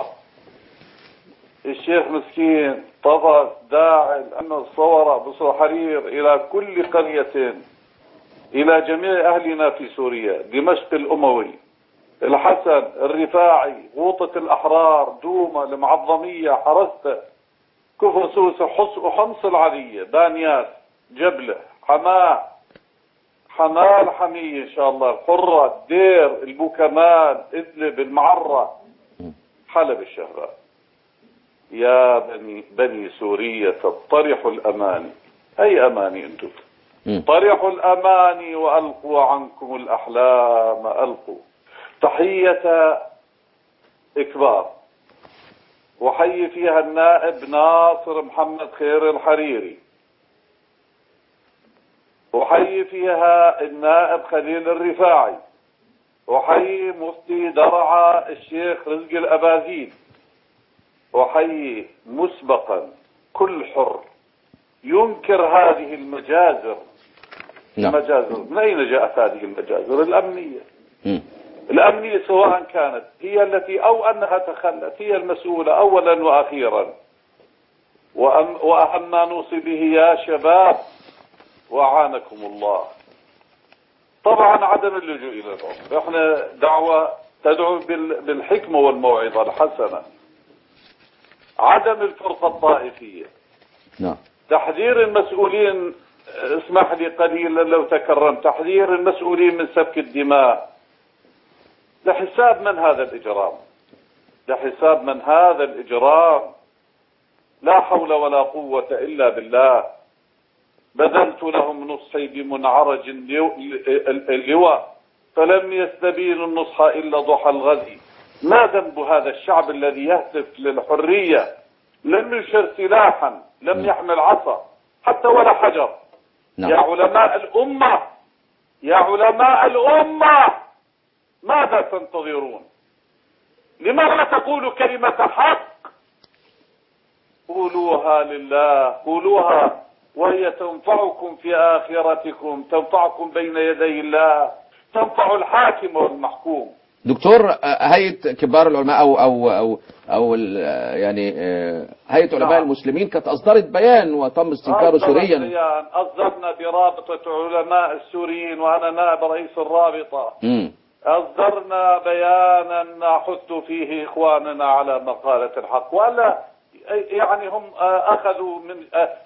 الشيخ مسكين، طبس، داعل، أنه الصورة، بصر حرير، إلى كل قرية، إلى جميع أهلنا في سوريا، دمشق الأموي، الحسن، الرفاعي، غوطة الأحرار، دومة، المعظمية، حرسته، كفر سوسة، حص وحمص العلية، بانياس، جبلة، حماه، حماه الحمية إن شاء الله، القرة، الدير، البوكمال، إدلب، المعرة، حلب الشهراء. يا بني بني سوريا تطرحوا الأماني. أي أماني أنتم؟ طرحوا الأماني وألقوا عنكم الأحلام. ألقوا. تحية إكبار، وحي فيها النائب ناصر محمد خير الحريري، وحي فيها النائب خليل الرفاعي، وحي مفتي درعا الشيخ رزق الأبازيد، وحي مسبقا كل حر ينكر هذه المجازر. نعم. المجازر من أين جاءت هذه المجازر؟ الأمنية. الأمنية سواء كانت هي التي أو أنها تخلت، هي المسؤولة أولا وأخيرا. وأهم ما نوصي به يا شباب وأعانكم الله طبعا عدم اللجوء إلى العنف. احنا دعوة تدعو بالحكمة والموعظة الحسنة، عدم الفرقة الطائفية. نعم. تحذير المسؤولين، اسمح لي قليلا لو تكرمت، تحذير المسؤولين من سفك الدماء. لحساب من هذا الإجرام؟ لحساب من هذا الإجرام؟ لا حول ولا قوة إلا بالله. بذلت لهم نصحي بمنعرج اللواء فلم يستبينوا النصح إلا ضحى الغد. ما ذنب هذا الشعب الذي يهتف للحرية؟ لم يشر سلاحا، لم يحمل عصا حتى ولا حجر. نعم. يا علماء الأمة، يا علماء الأمة، ماذا تنتظرون؟ لماذا تقولوا كلمة حق؟ قولوها لله، قولوها وهي تنفعكم في آخرتكم، تنفعكم بين يدي الله، تنفع الحاكم والمحكوم. دكتور، هيئة كبار العلماء أو أو أو أو يعني هيئة علماء المسلمين كانت أصدرت بيان وتم استنكاره سوريا. بيان أصدرنا برابطة علماء السوريين وأنا نائب رئيس الرابطة. م. أصدرنا بيانا نحث فيه إخواننا على مقالة الحق، ولا يعني هم أخذوا من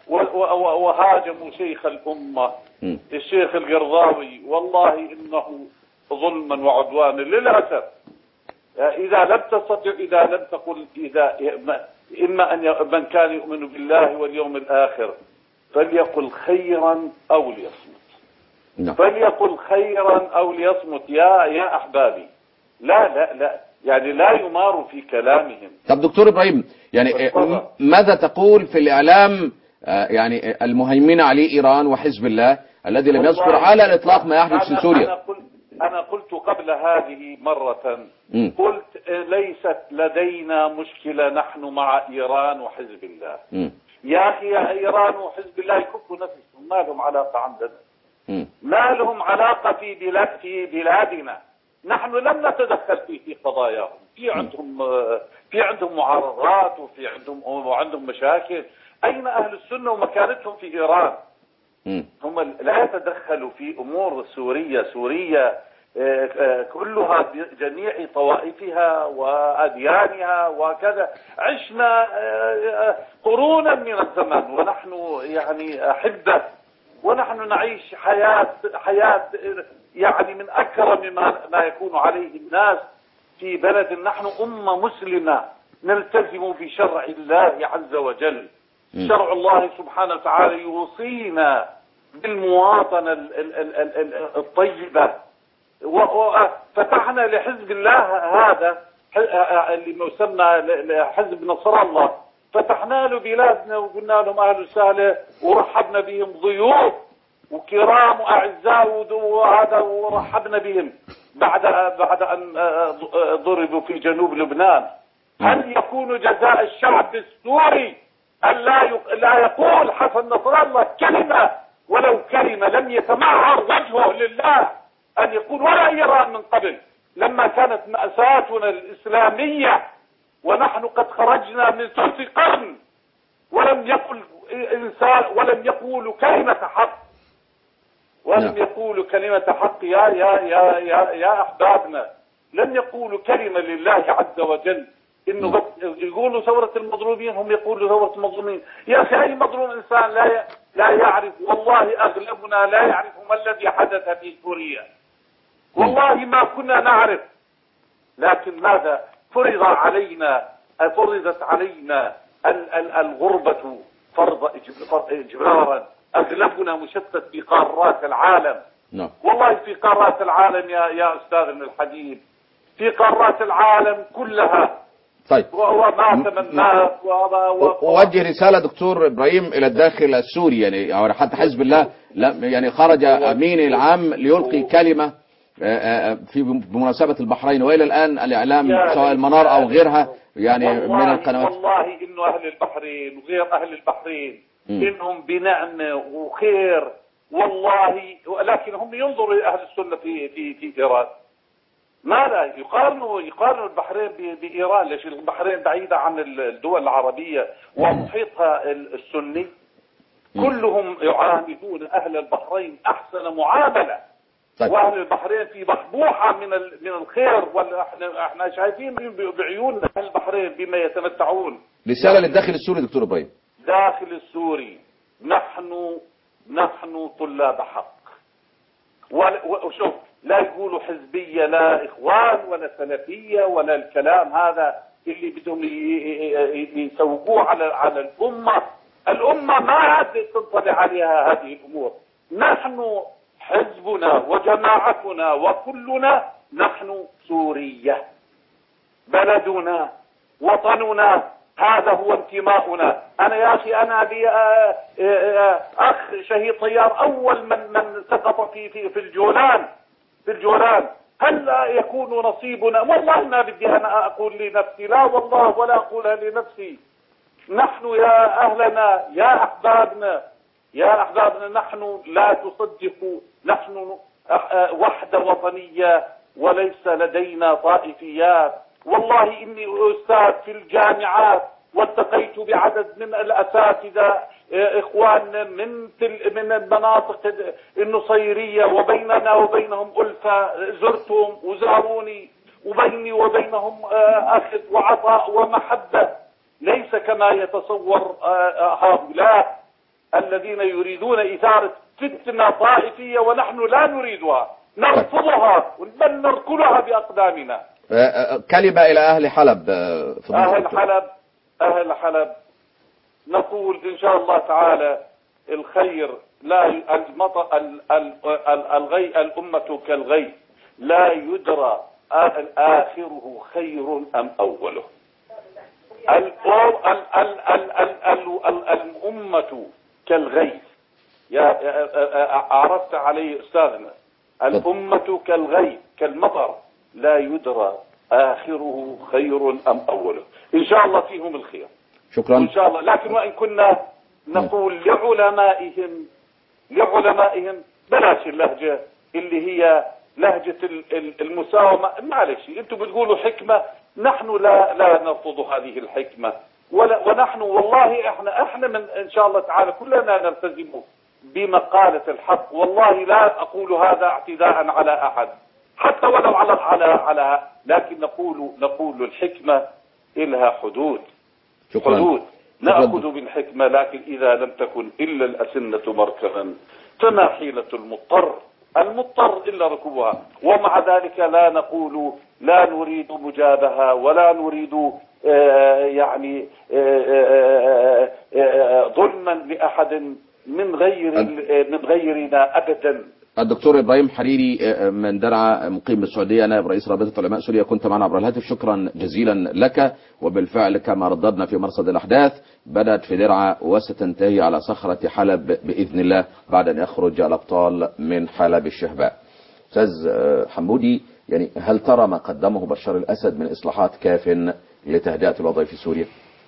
وهاجموا شيخ الأمة م. الشيخ القرضاوي، والله إنه ظلما وعدوانا للأسف. إذا لم تستطع، إذا لم تقل، إذا إما أن من كان يؤمن بالله واليوم الآخر فليقل خيرا أو ليصمت. no. فليقل خيرا أو ليصمت يا يا أحبابي. لا لا لا يعني لا يمار في كلامهم. طب دكتور إبراهيم، يعني ماذا تقول في الإعلام يعني المهيمن عليه إيران وحزب الله الذي لم يذكر على الإطلاق ما يحدث في سوريا؟ أنا قلت أنا قلت قبل هذه مرة، م. قلت ليست لدينا مشكلة نحن مع إيران وحزب الله. م. يا أخي يا إيران وحزب الله يكفوا نفسهم، ما لهم علاقة عندنا. م. ما لهم علاقة في بلاد في بلادنا. نحن لم نتدخل في في قضاياهم. في عندهم في عندهم معارضات وفي عندهم وعندهم مشاكل. أين أهل السنة ومكانتهم في إيران؟ هم لا يتدخلوا في أمور سوريا. سوريا كلها بجميع طوائفها وأديانها وكذا. عشنا قرونا من الزمن ونحن يعني أحبة، ونحن نعيش حياة حياة يعني من أكرم ما, ما يكون عليه الناس في بلد. نحن أمة مسلمة نلتزم بشرع الله عز وجل. شرع الله سبحانه وتعالى يوصينا بالمواطنة الطيبة. وفتحنا لحزب الله هذا اللي يسمى حزب نصر الله، فتحنا له بلادنا وقلنا لهم أهلا وسهلا ورحبنا بهم ضيوف وكرام وأعزاء وهذا، ورحبنا بهم بعد بعد أن ضربوا في جنوب لبنان. هل يكون جزاء الشعب السوري أن لا لا يقول حسن نصر الله كلمة ولو كلمة لم يتمعر وجهه لله أن يقول؟ ولا إيران من قبل لما كانت مأساتنا الإسلامية ونحن قد خرجنا من ثلث قرن ولم يقل إنسان ولم يقول كلمة حق، ولم يقولوا كلمة حق. يا يا يا يا يا أحبابنا، لم يقولوا كلمة لله عز وجل. إنه بس يقولوا ثورة المظلومين، هم يقولوا ثورة المظلومين. يا أخي أي مظلوم إنسان لا لا يعرف، والله أغلبنا لا يعرف ما الذي حدث في سوريا، والله ما كنا نعرف. لكن ماذا فرض علينا؟ فرضت علينا الغربة فرض إجبارا. أغلبنا مشتت في قارات العالم. no. والله في قارات العالم يا يا أستاذنا الحبيب، في قارات العالم كلها. طيب، وما تمناه. أوجه رسالة دكتور إبراهيم إلى الداخل السوري، يعني أو حتى حزب الله يعني خرج أمين العام ليلقي كلمة في بمناسبة البحرين، وإلى الآن الإعلام سواء المنار أو غيرها يعني من القنوات. والله إنه أهل البحرين وغير أهل البحرين م. إنهم بنعمة وخير والله، لكن هم ينظروا إلى أهل السنة في في في إيران. ماذا يقارنوا يقارنوا البحرين بإيران؟ ليش البحرين بعيدة عن الدول العربية ومحيطها السني؟ كلهم يعاملون أهل البحرين أحسن معاملة. طيب. واهل البحرين في بحبوحه من من الخير، واحنا احنا شايفين بعيوننا اهل البحرين بما يتمتعون. رساله للداخل السوري دكتور ابراهيم. داخل السوري نحن نحن طلاب حق، وشوف لا يقولوا حزبيه لا اخوان ولا سلفيه ولا الكلام هذا اللي بدهم يسوقوه على على الامه. الامه ما عاد تنطلع عليها هذه الامور. نحن حزبنا وجماعتنا وكلنا نحن سورية، بلدنا وطننا، هذا هو انتماؤنا. أنا يا أخي أنا لي أخ شهيد طيار أول من من سقط في في في الجولان في الجولان هل لا يكون نصيبنا؟ والله ما بدي أنا أقول لنفسي، لا والله ولا أقولها لنفسي. نحن يا أهلنا يا أحبابنا يا أحبابنا نحن لا تصدقوا، نحن وحدة وطنية وليس لدينا طائفيات. والله إني أستاذ في الجامعات والتقيت بعدد من الأساتذة إخواننا من من المناطق النصيرية وبيننا وبينهم ألفة، زرتهم وزاروني وبيني وبينهم أخذ وعطاء ومحبة، ليس كما يتصور هؤلاء الذين يريدون إثارة فتنة طائفية ونحن لا نريدها، نرفضها بل نركلها بأقدامنا. كلمة إلى أهل حلب. أهل حلب أهل حلب نقول إن شاء الله تعالى الخير لا المطر الغي الأمة كالغي لا يدرى آخره خير أم أوله. الأمة كالغيث، يا عرفت عليه أستاذنا، الأمة كالغيث كالمطر لا يدرى آخره خير أم أوله. إن شاء الله فيهم الخير شكرا إن شاء الله. لكن وإن كنا نقول لعلمائهم لعلمائهم بلاش اللهجة اللي هي لهجة المساومة. معلش أنتم بتقولوا حكمة، نحن لا لا نرفض هذه الحكمة، ولا ونحن والله احنا احنا من ان شاء الله تعالى كلنا نلتزم بمقالة الحق. والله لا اقول هذا اعتداء على احد حتى ولو على على على لكن نقول نقول الحكمة لها حدود. شكرا. حدود نأخذ بالحكمة، لكن إذا لم تكن إلا الأسنة مركبا فما حيلة المضطر المضطر إلا ركوبها. ومع ذلك لا نقول لا نريد مجابهة ولا نريد آه يعني آه آه ظلما لأحد من غير من غيرنا أبدا. الدكتور إبراهيم حريري من درعا مقيم بالسعودية، نائب رئيس رابطة علماء سوريا، كنت معنا عبر الهاتف، شكرا جزيلا لك. وبالفعل كما رددنا في مرصد الأحداث بدأت في درعا وستنتهي على صخرة حلب بإذن الله بعد أن يخرج الأبطال من حلب الشهباء. أستاذ حمودي، يعني هل ترى ما قدمه بشار الأسد من إصلاحات كاف لتهدئة الوضع في سوريا؟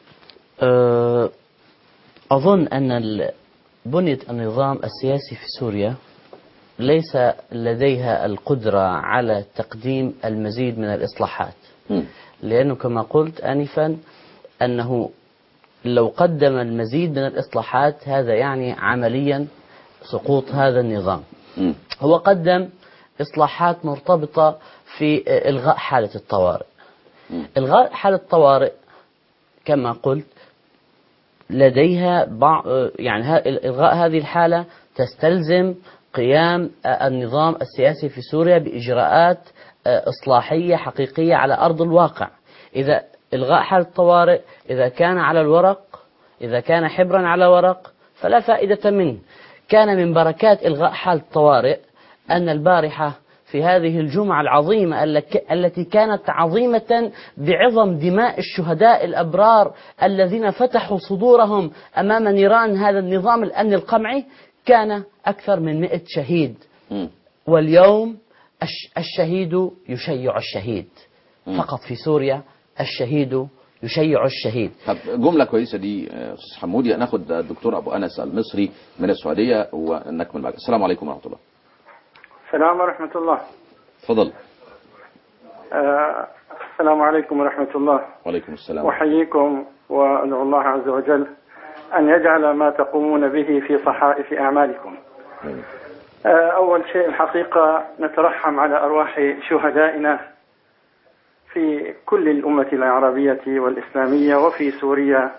أظن أن بنية النظام السياسي في سوريا ليس لديها القدرة على تقديم المزيد من الإصلاحات، لأنه كما قلت آنفا أنه لو قدم المزيد من الإصلاحات هذا يعني عمليا سقوط هذا النظام. هو قدم إصلاحات مرتبطة في إلغاء حالة الطوارئ. إلغاء حالة الطوارئ كما قلت لديها بعض يعني إلغاء هذه الحالة تستلزم قيام النظام السياسي في سوريا بإجراءات إصلاحية حقيقية على أرض الواقع. إذا إلغاء حالة الطوارئ إذا كان على الورق، إذا كان حبرا على ورق فلا فائدة منه. كان من بركات إلغاء حالة الطوارئ أن البارحة في هذه الجمعة العظيمة التي كانت عظيمة بعظم دماء الشهداء الأبرار الذين فتحوا صدورهم أمام نيران هذا النظام الأمن القمعي، كان أكثر من مئة شهيد. واليوم الشهيد يشيع الشهيد. فقط في سوريا الشهيد يشيع الشهيد. طب جملة كويسة دي أستاذ حمودي. ناخد الدكتور أبو أنس المصري من السعودية ونكمل معك. السلام عليكم ورحمة الله. السلام ورحمة الله. تفضل. آه السلام عليكم ورحمة الله. وعليكم السلام. وحييكم وأدعو الله عز وجل أن يجعل ما تقومون به في صحائف أعمالكم. أول شيء الحقيقة نترحم على أرواح شهدائنا في كل الأمة العربية والإسلامية وفي سوريا،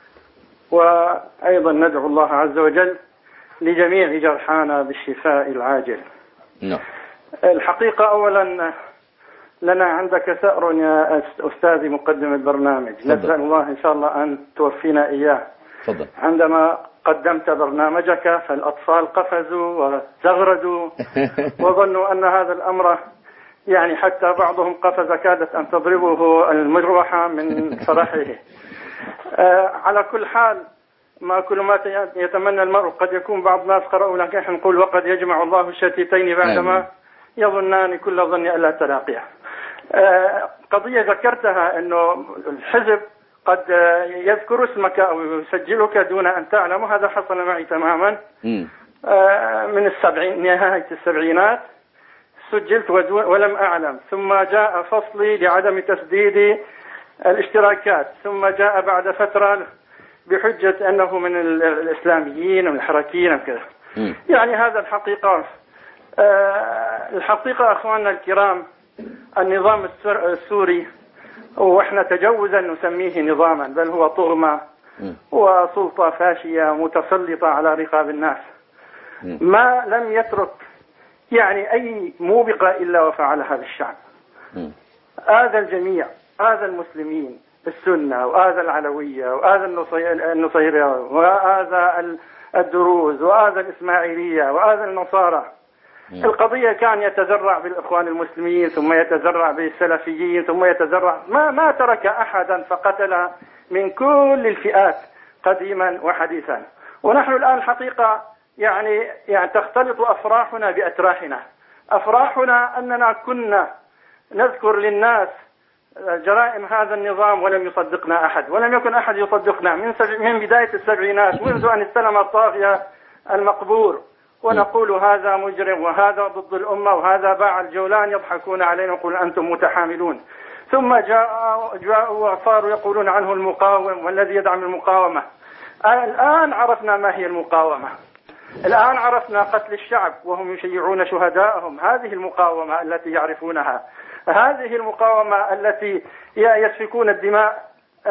وأيضا ندعو الله عز وجل لجميع جرحانا بالشفاء العاجل. نعم. الحقيقة أولا لنا عندك ثأر يا أستاذي مقدم البرنامج، نسأل الله إن شاء الله أن توفينا إياه. فضل. عندما قدمت برنامجك فالأطفال قفزوا وزغردوا وظنوا أن هذا الأمر يعني حتى بعضهم قفز كادت أن تضربه المروحة من فرحه. آه على كل حال ما كل ما يتمنى المرء قد يكون بعض الناس قرأوا لكن نحن نقول وقد يجمع الله الشتيتين بعدما يظنان كل ظن ألا تلاقيه. آه قضية ذكرتها أنه الحزب قد يذكر اسمك أو يسجلك دون أن تعلم، هذا حصل معي تماما. آه من السبعين نهاية السبعينات سجلت ولم أعلم، ثم جاء فصلي لعدم تسديد الاشتراكات، ثم جاء بعد فترة بحجة أنه من الإسلاميين ومن الحركيين وكذا. يعني هذا الحقيقة. آه الحقيقة أخواننا الكرام، النظام السوري وإحنا تجوزا نسميه نظاما، بل هو طغمة وسلطة فاشية متسلطة على رقاب الناس، ما لم يترك يعني أي موبقة إلا وفعلها بالشعب. آذى الجميع، آذى المسلمين السنة وآذى العلوية وآذى النصيرية وآذى الدروز وآذى الإسماعيلية وآذى النصارى. القضية كان يتزرع بالإخوان المسلمين، ثم يتزرع بالسلفيين، ثم يتزرع ما ما ترك أحدا فقتل من كل الفئات قديما وحديثا. ونحن الآن الحقيقة يعني يعني تختلط أفراحنا بأتراحنا. أفراحنا أننا كنا نذكر للناس جرائم هذا النظام ولم يصدقنا أحد، ولم يكن أحد يصدقنا من من بداية السبعينات منذ أن استلم الطاغية المقبور، ونقول هذا مجرم وهذا ضد الأمة وهذا باع الجولان، يضحكون علينا ويقول أنتم متحاملون. ثم جاء جاءوا وصاروا يقولون عنه المقاوم والذي يدعم المقاومة. الآن عرفنا ما هي المقاومة، الآن عرفنا قتل الشعب وهم يشيعون شهداءهم. هذه المقاومة التي يعرفونها، هذه المقاومة التي يسفكون الدماء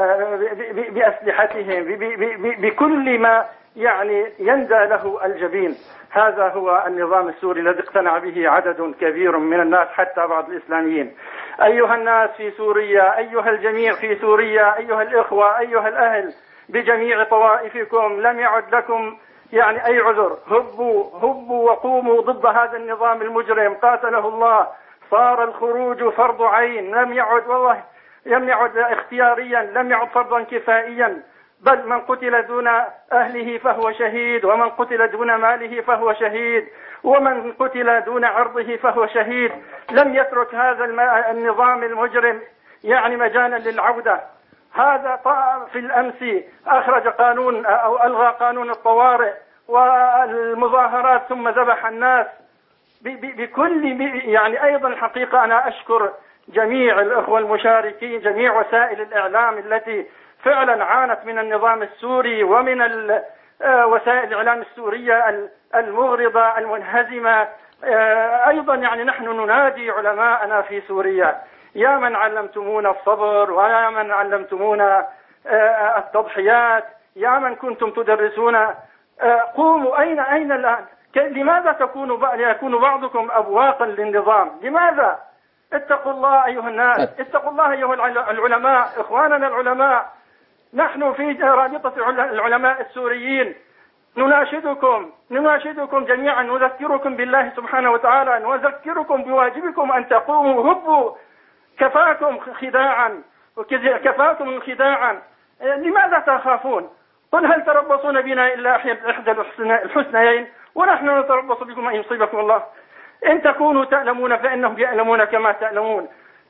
بأسلحتهم بكل ما يعني يندى له الجبين. هذا هو النظام السوري الذي اقتنع به عدد كبير من الناس حتى بعض الإسلاميين. أيها الناس في سوريا، أيها الجميع في سوريا، أيها الإخوة، أيها الأهل بجميع طوائفكم، لم يعد لكم يعني أي عذر. هبوا هبوا وقوموا ضد هذا النظام المجرم قاتله الله. صار الخروج فرض عين، لم يعد والله لم يعد اختياريا، لم يعد فرضا كفائيا، بل من قتل دون أهله فهو شهيد، ومن قتل دون ماله فهو شهيد، ومن قتل دون عرضه فهو شهيد. لم يترك هذا النظام المجرم يعني مجالا للعودة. هذا في الأمس أخرج قانون أو ألغى قانون الطوارئ والمظاهرات ثم ذبح الناس بكل يعني. أيضا الحقيقة أنا أشكر جميع الأخوة المشاركين، جميع وسائل الإعلام التي فعلا عانت من النظام السوري ومن وسائل الإعلام السورية المغرضة المنهزمة. أيضا يعني نحن ننادي علماءنا في سوريا، يا من علمتمونا الصبر ويا من علمتمونا التضحيات، يا من كنتم تدرسون، قوموا. أين أين الآن؟ لماذا تكون يكون بعضكم أبواقا للنظام؟ لماذا؟ اتقوا الله أيها الناس، اتقوا الله أيها العلماء، إخواننا العلماء. نحن في رابطة العلماء السوريين نناشدكم نناشدكم جميعا، نذكركم بالله سبحانه وتعالى، نذكركم بواجبكم أن تقوموا. هبوا، كفاكم خداعا كفاكم خداعا. لماذا تخافون؟ قل هل تربصون بنا إلا إحدى الحسنيين ونحن نتربص بكم أن يصيبكم الله. إن تكونوا تألمون فإنهم يألمون كما تألمون.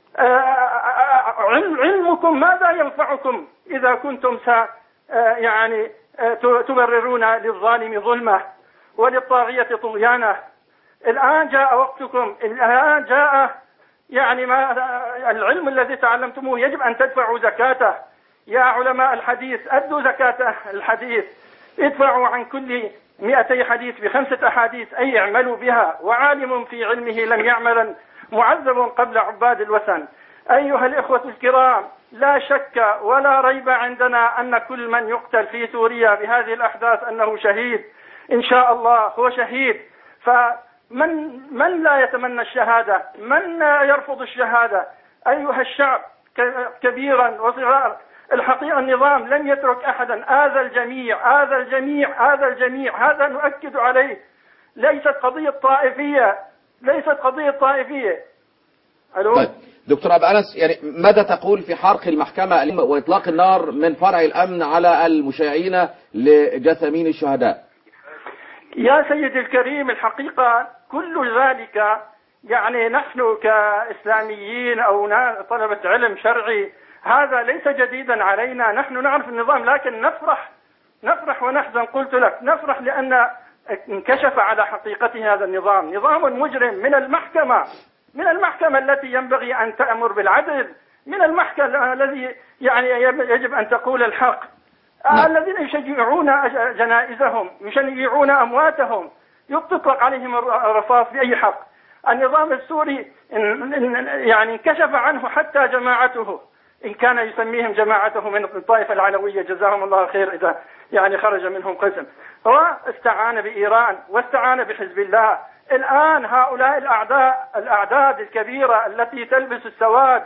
علمكم ماذا ينفعكم إذا كنتم س يعني تبررون للظالم ظلمه وللطاغية طغيانه. الآن جاء وقتكم، الآن جاء يعني ما العلم الذي تعلمتموه يجب أن تدفعوا زكاته. يا علماء الحديث أدوا زكاة الحديث، ادفعوا عن كل مئتي حديث بخمسة أحاديث أي اعملوا بها، وعالم في علمه لم يعملا معذب قبل عباد الوثن. أيها الإخوة الكرام، لا شك ولا ريب عندنا أن كل من يقتل في سوريا بهذه الأحداث أنه شهيد إن شاء الله، هو شهيد. فمن من لا يتمنى الشهادة؟ من يرفض الشهادة؟ أيها الشعب كبيرا وصغار، الحقيقة النظام لم يترك أحدا، آذى الجميع آذى الجميع آذى الجميع، هذا نؤكد عليه. ليست قضية طائفية، ليست قضية طائفية. ألو؟ طيب دكتور أبو أنس، يعني ماذا تقول في حرق المحكمة وإطلاق النار من فرع الأمن على المشاعين لجثامين الشهداء؟ يا سيدي الكريم، الحقيقة كل ذلك يعني نحن كإسلاميين أو طلبة علم شرعي هذا ليس جديدا علينا، نحن نعرف النظام، لكن نفرح نفرح ونحزن. قلت لك نفرح لأن انكشف على حقيقته هذا النظام، نظام مجرم من المحكمة من المحكمة التي ينبغي أن تأمر بالعدل، من المحكمة الذي يعني يجب أن تقول الحق. آه الذين يشجعون جنائزهم، يشيعون أمواتهم، يطلق عليهم الرصاص بأي حق. النظام السوري يعني كشف عنه حتى جماعته، إن كان يسميهم جماعته من الطائفة العلوية جزاهم الله خير إذا يعني خرج منهم قسم، هو استعان بإيران واستعان بحزب الله. الآن هؤلاء الأعداء الأعداد الكبيرة التي تلبس السواد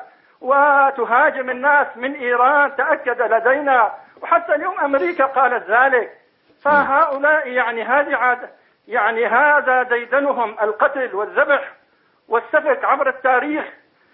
وتهاجم الناس من إيران تأكد لدينا، وحتى اليوم أمريكا قالت ذلك. فهؤلاء يعني هذه عادة، يعني هذا ديدنهم القتل والذبح والسفك عبر التاريخ.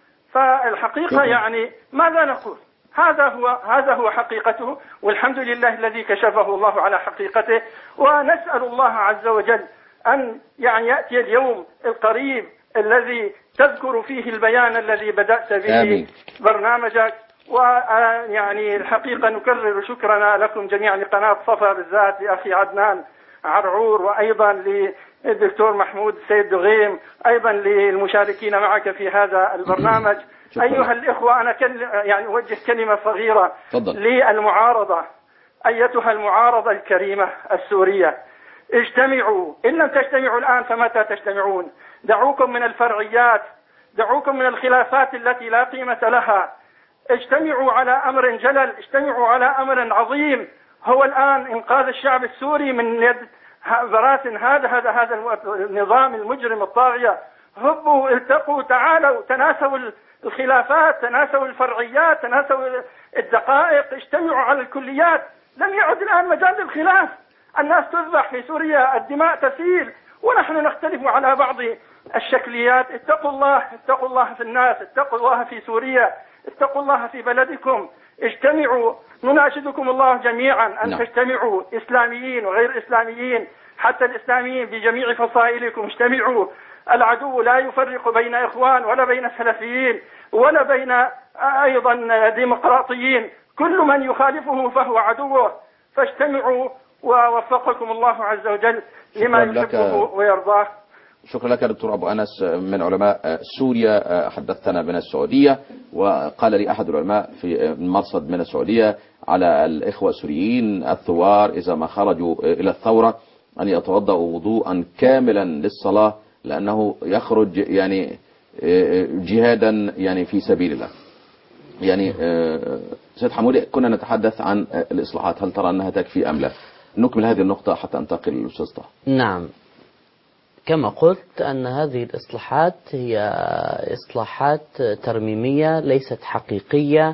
فالحقيقة يعني ماذا نقول؟ هذا هو هذا هو حقيقته، والحمد لله الذي كشفه الله على حقيقته. ونسأل الله عز وجل أن يعني يأتي اليوم القريب الذي تذكر فيه البيان الذي بدأت به آمين. برنامجك. ويعني الحقيقة نكرر شكرنا لكم جميعا، لقناة صفا بالذات، لأخي عدنان عرعور، وأيضا للدكتور محمود السيد دغيم، أيضا للمشاركين معك في هذا البرنامج. شكرا. أيها الإخوة، أنا كل يعني أوجه كلمة صغيرة فضل. للمعارضة، أيتها المعارضة الكريمة السورية، اجتمعوا، إن لم تجتمعوا الآن فمتى تجتمعون؟ دعوكم من الفرعيات، دعوكم من الخلافات التي لا قيمة لها، اجتمعوا على أمر جلل، اجتمعوا على أمر عظيم، هو الآن إنقاذ الشعب السوري من يد براسن هذا هذا هذا النظام المجرم الطاغية. هبوا، التقوا، تعالوا، تناسوا الخلافات، تناسوا الفرعيات، تناسوا الدقائق، اجتمعوا على الكليات. لم يعد الآن مجال للخلاف، الناس تذبح في سوريا، الدماء تسيل، ونحن نختلف على بعض الشكليات. اتقوا الله، اتقوا الله في الناس، اتقوا الله في سوريا، اتقوا الله في بلدكم، اجتمعوا. نناشدكم الله جميعا أن نعم. تجتمعوا، إسلاميين وغير إسلاميين، حتى الإسلاميين بجميع فصائلكم اجتمعوا. العدو لا يفرق بين إخوان ولا بين سلفيين ولا بين أيضا ديمقراطيين، كل من يخالفه فهو عدوه. فاجتمعوا، ووفقكم الله عز وجل لما يحبه ويرضاه. شكرا لك دكتور أبو أنس من علماء سوريا. حدثتنا من السعودية، وقال لي أحد العلماء في مرصد من السعودية على الإخوة السوريين الثوار إذا ما خرجوا إلى الثورة أن يتوضأوا وضوءا كاملا للصلاة، لأنه يخرج يعني جهادا يعني في سبيل الله. يعني سيد حمودي، كنا نتحدث عن الإصلاحات، هل ترى أنها تكفي أم لا؟ نكمل هذه النقطة حتى أنتقل للأستاذ طه. نعم، كما قلت أن هذه الإصلاحات هي إصلاحات ترميمية ليست حقيقية.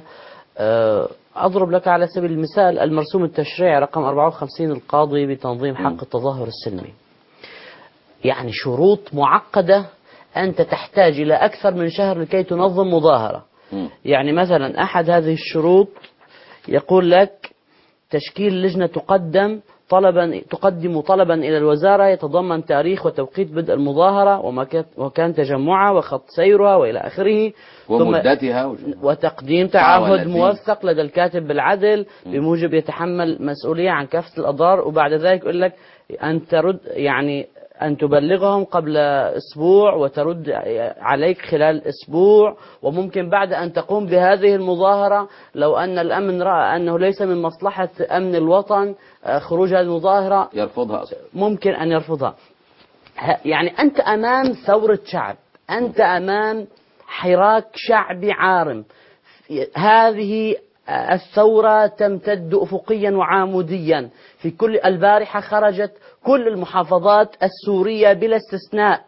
أضرب لك على سبيل المثال المرسوم التشريعي رقم أربعة وخمسين القاضي بتنظيم حق التظاهر السلمي، يعني شروط معقدة، أنت تحتاج إلى أكثر من شهر لكي تنظم مظاهرة. يعني مثلا أحد هذه الشروط يقول لك تشكيل لجنة تقدم طلبا تقدم طلبا إلى الوزارة يتضمن تاريخ وتوقيت بدء المظاهرة ومكان تجمعها وخط سيرها وإلى آخره، ومدتها، وتقديم تعهد موثق لدى الكاتب بالعدل بموجب يتحمل مسؤولية عن كافة الأضرار. وبعد ذلك يقول لك أن ترد يعني أن تبلغهم قبل أسبوع وترد عليك خلال أسبوع، وممكن بعد أن تقوم بهذه المظاهرة لو أن الأمن رأى أنه ليس من مصلحة أمن الوطن خروج هذه المظاهرة يرفضها أصلا. ممكن أن يرفضها. يعني أنت أمام ثورة شعب، أنت أمام حراك شعبي عارم. هذه الثورة تمتد أفقيا وعاموديا في كل البارحة، خرجت كل المحافظات السورية بلا استثناء،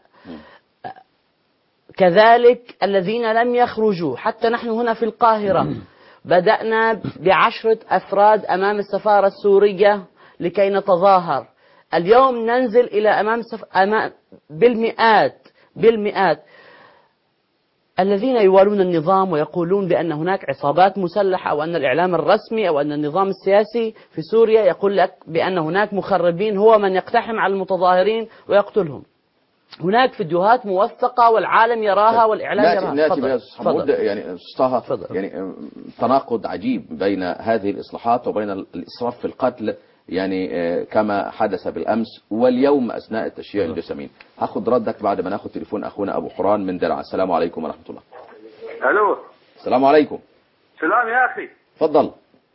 كذلك الذين لم يخرجوا. حتى نحن هنا في القاهرة بدأنا بعشرة أفراد أمام السفارة السورية لكي نتظاهر. اليوم ننزل إلى أمام, سف... أمام بالمئات بالمئات الذين يوالون النظام ويقولون بأن هناك عصابات مسلحة، أو أن الإعلام الرسمي أو أن النظام السياسي في سوريا يقول لك بأن هناك مخربين هو من يقتحم على المتظاهرين ويقتلهم. هناك فيديوهات موثقة والعالم يراها والإعلام يراها. ناتي ناتي حمود، يعني طه، يعني تناقض عجيب بين هذه الإصلاحات وبين الإسراف في القتل، يعني كما حدث بالأمس واليوم أثناء التشييع الجسامين. هاخد ردك بعد ما ناخد تليفون أخونا أبو حوران من درعا. السلام عليكم ورحمة الله. ألو. السلام عليكم. سلام يا أخي. تفضل.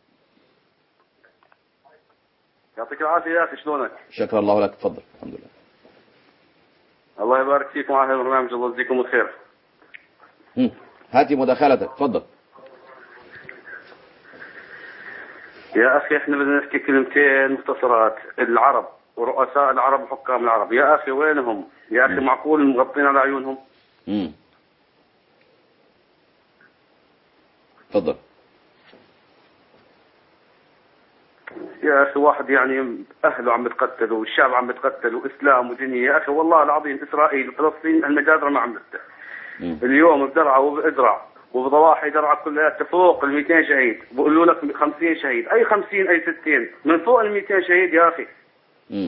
يعطيك العافية يا أخي، شلونك؟ شكرا الله لك. تفضل. الحمد لله. الله يبارك فيكم على هذا البرنامج، الله يجزيكم الخير. هاتي مداخلتك. تفضل. يا أخي احنا بدنا نحكي كلمتين مختصرات. العرب ورؤساء العرب وحكام العرب يا أخي وينهم؟ يا أخي معقول مغطين على عيونهم؟ امم تفضل. يا أخي واحد يعني أهله عم بتقتلوا والشعب عم بتقتلوا وإسلام ودنيا. يا أخي والله العظيم إسرائيل وفلسطين المجازر ما عم تفتح. اليوم بدرعا وبإدرع وبضواحي درعا كلها فوق ال مئتين شهيد، بقولوا لك خمسين شهيد. أي خمسين أي ستين، من فوق ال مئتين شهيد يا أخي. امم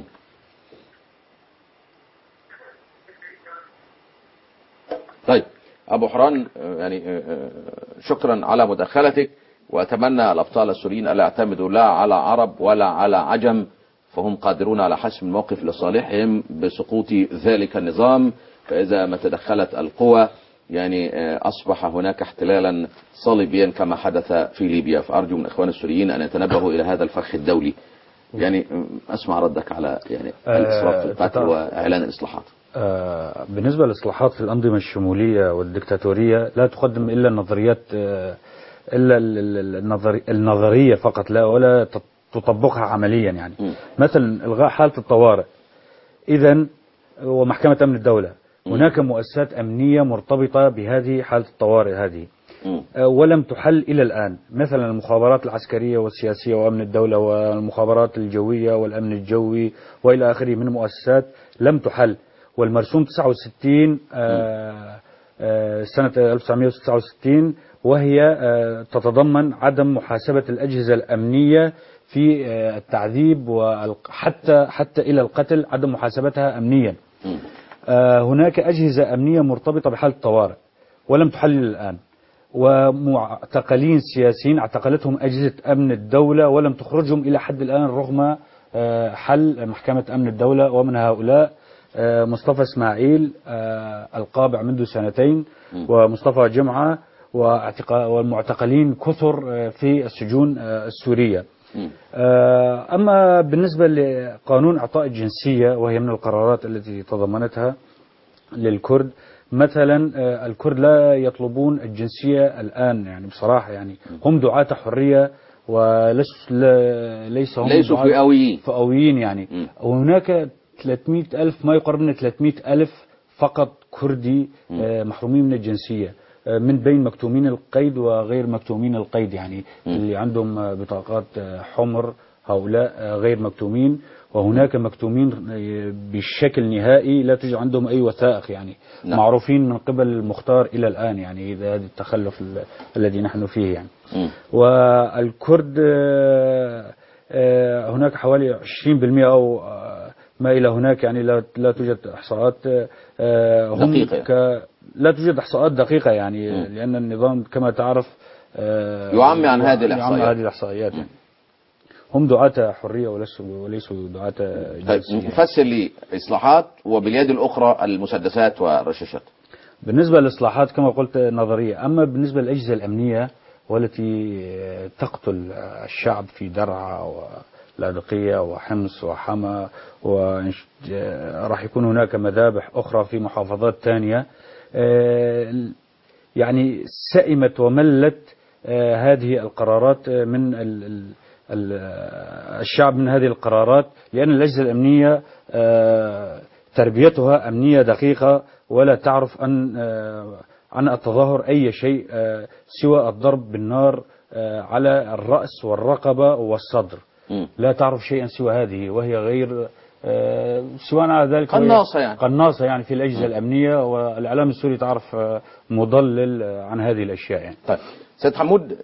طيب أبو حوران، يعني شكرا على مداخلتك، وأتمنى الأبطال السوريين ألا يعتمدوا لا على عرب ولا على عجم، فهم قادرون على حسم الموقف لصالحهم بسقوط ذلك النظام. فإذا ما تدخلت القوى يعني أصبح هناك احتلالا صليبيا كما حدث في ليبيا. فأرجو من إخوان السوريين أن يتنبهوا إلى هذا الفخ الدولي. يعني أسمع ردك على يعني الإسراف في القتل وإعلان الإصلاحات. بالنسبة للإصلاحات في الأنظمة الشمولية والدكتاتورية لا تقدم إلا النظريات، إلا النظرية فقط، لا ولا تطبقها عمليا. يعني م. مثلا إلغاء حالة الطوارئ، إذن ومحكمة أمن الدولة، م. هناك مؤسسات أمنية مرتبطة بهذه حالة الطوارئ هذه م. ولم تحل إلى الآن، مثلا المخابرات العسكرية والسياسية وأمن الدولة والمخابرات الجوية والأمن الجوي وإلى آخره من مؤسسات لم تحل. والمرسوم تسعة وستين آه آه سنة ألف وتسعمئة وتسعة وستين وهي آه تتضمن عدم محاسبة الأجهزة الأمنية في آه التعذيب وحتى حتى إلى القتل، عدم محاسبتها أمنيا. آه هناك أجهزة أمنية مرتبطة بحالة الطوارئ ولم تحل الآن، ومعتقلين سياسيين اعتقلتهم أجهزة أمن الدولة ولم تخرجهم إلى حد الآن رغم آه حل محكمة أمن الدولة. ومن هؤلاء مصطفى اسماعيل القابع منذ سنتين، ومصطفى جمعة، والمعتقلين كثر في السجون السورية. أما بالنسبة لقانون إعطاء الجنسية، وهي من القرارات التي تضمنتها للكرد، مثلا الكرد لا يطلبون الجنسية الآن، يعني بصراحة يعني هم دعاة حرية وليس ليس هم ليسوا فئويين فئويين يعني. م. وهناك ثلاثمئة ألف، ما يقرب من ثلاثمئة ألف فقط كردي محرومين من الجنسية، من بين مكتومين القيد وغير مكتومين القيد، يعني م. اللي عندهم بطاقات حمر هؤلاء غير مكتومين، وهناك مكتومين بشكل نهائي لا توجد عندهم أي وثائق، يعني نعم. معروفين من قبل المختار إلى الآن، يعني إذا هذا التخلف الذي نحن فيه يعني. م. والكرد هناك حوالي عشرين بالمئة أو ما إلى هناك، يعني لا لا توجد إحصاءات هم دقيقة، ك لا توجد إحصاءات دقيقة يعني م. لأن النظام كما تعرف يعمي عن هذه الإحصائيات. هذه الإحصائيات يعني. هم دعاة حرية وليسوا وليسوا دعاة جنسية. نفسر لي إصلاحات وباليد الأخرى المسدسات والرشاشات. بالنسبة للإصلاحات كما قلت نظرية، أما بالنسبة للأجهزة الأمنية والتي تقتل الشعب في درعا ولاذقية وحمص وحما، وراح يكون هناك مذابح أخرى في محافظات ثانية، يعني سئمت وملت هذه القرارات من الشعب من هذه القرارات، لأن الأجهزة الأمنية تربيتها أمنية دقيقة ولا تعرف أن عن التظاهر أي شيء سوى الضرب بالنار على الرأس والرقبة والصدر. لا تعرف شيئا سوى هذه، وهي غير سواء على ذلك قناصة يعني قناصة يعني في الأجهزة الأمنية، والإعلام السوري تعرف مضلل عن هذه الأشياء يعني. طيب سيد حمود،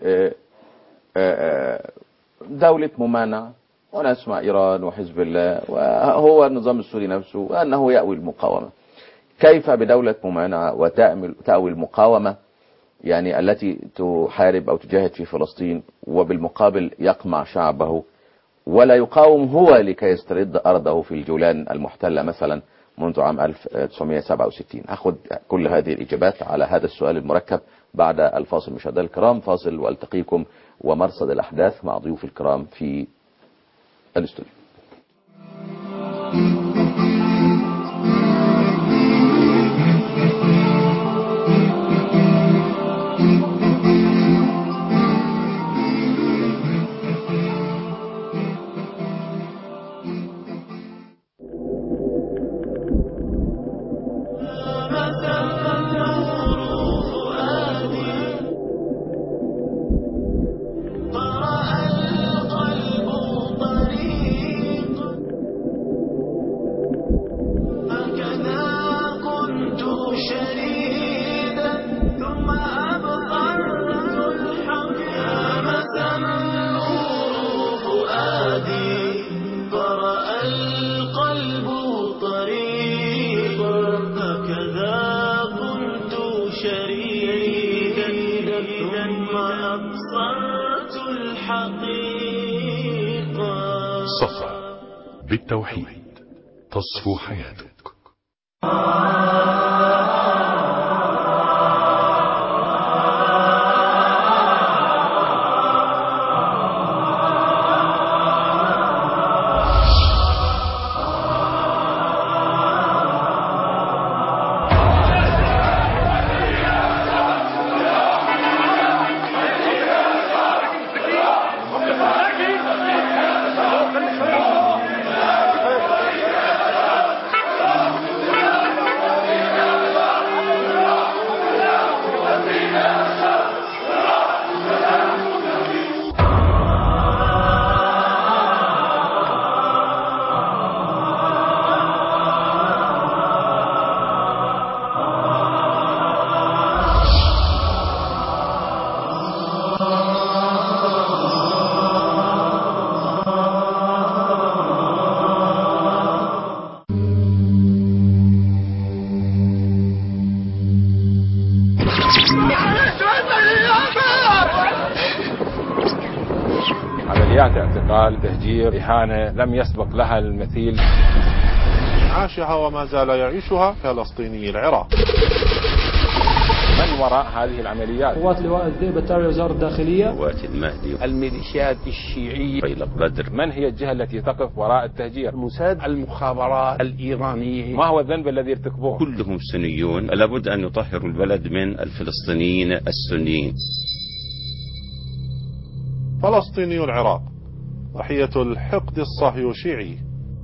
دولة ممانعة ونسمع إيران وحزب الله وهو النظام السوري نفسه وأنه يأوي المقاومة، كيف بدولة ممانعة وتأوي المقاومة يعني التي تحارب أو تجاهد في فلسطين، وبالمقابل يقمع شعبه ولا يقاوم هو لكي يسترد أرضه في الجولان المحتلة مثلا منذ عام ألف وتسعمائة وسبعة وستين؟ أخذ كل هذه الإجابات على هذا السؤال المركب بعد الفاصل. مشاهدينا الكرام، فاصل والتقيكم ومرصد الأحداث مع ضيوف الكرام في الاستوديو. صفا بالتوحيد تصفو حياتك. عمليات اعتقال، تهجير، إهانة لم يسبق لها المثيل. عاشها وما زال يعيشها فلسطيني العراق. من وراء هذه العمليات؟ قوات لواء الذئب التابعة لوزارة الداخلية، قوات المهدي، الميليشيات الشيعية، فيلق بدر. من هي الجهة التي تقف وراء التهجير؟ موساد، المخابرات الإيرانية. ما هو الذنب الذي ارتكبوه؟ كلهم سنيون، لابد أن يطهروا البلد من الفلسطينيين السنيين. فلسطيني العراق ضحية الحقد الصهيوشيعي.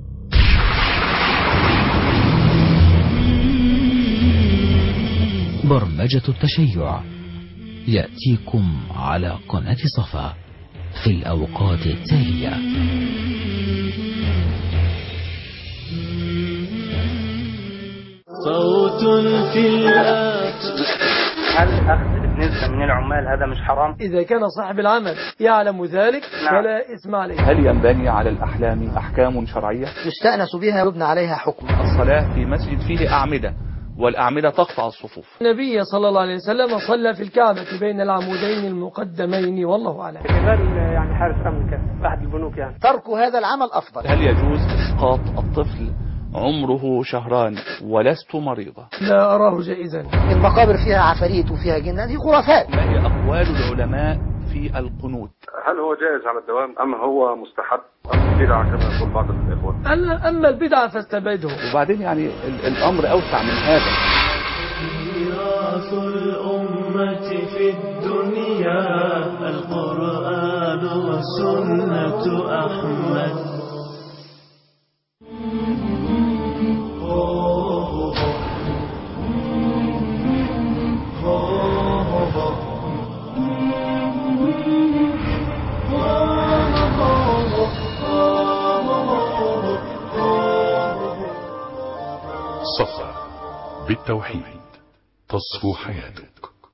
برمجة التشيع يأتيكم على قناة صفا في الأوقات التالية. صوت في الآت. هل أخذ نسبة من العمال هذا مش حرام؟ إذا كان صاحب العمل يعلم ذلك نعم. فلا إثم عليه. هل ينبني على الأحلام أحكام شرعية يستأنس بها ويبنى عليها حكم؟ الصلاة في مسجد فيه أعمدة والأعمدة تقطع الصفوف. النبي صلى الله عليه وسلم صلى في الكعبة بين العمودين المقدمين والله أعلم. اعتبار يعني حارس أمن كان أحد البنوك يعني. ترك هذا العمل أفضل. هل يجوز إسقاط الطفل عمره شهران ولست مريضة؟ لا أراه جائزا. المقابر فيها عفاريت وفيها جن، هذه خرافات. ما هي أقوال العلماء في القنوت؟ هل هو جائز على الدوام أم هو مستحب أم بدعة كما يقول بعض الإخوة؟ أما البدعة فاستبعده. وبعدين يعني الأمر أوسع من هذا. ميراث الأمة في الدنيا القرآن وسنة أحمد. صفا بالتوحيد تصفو حياتك.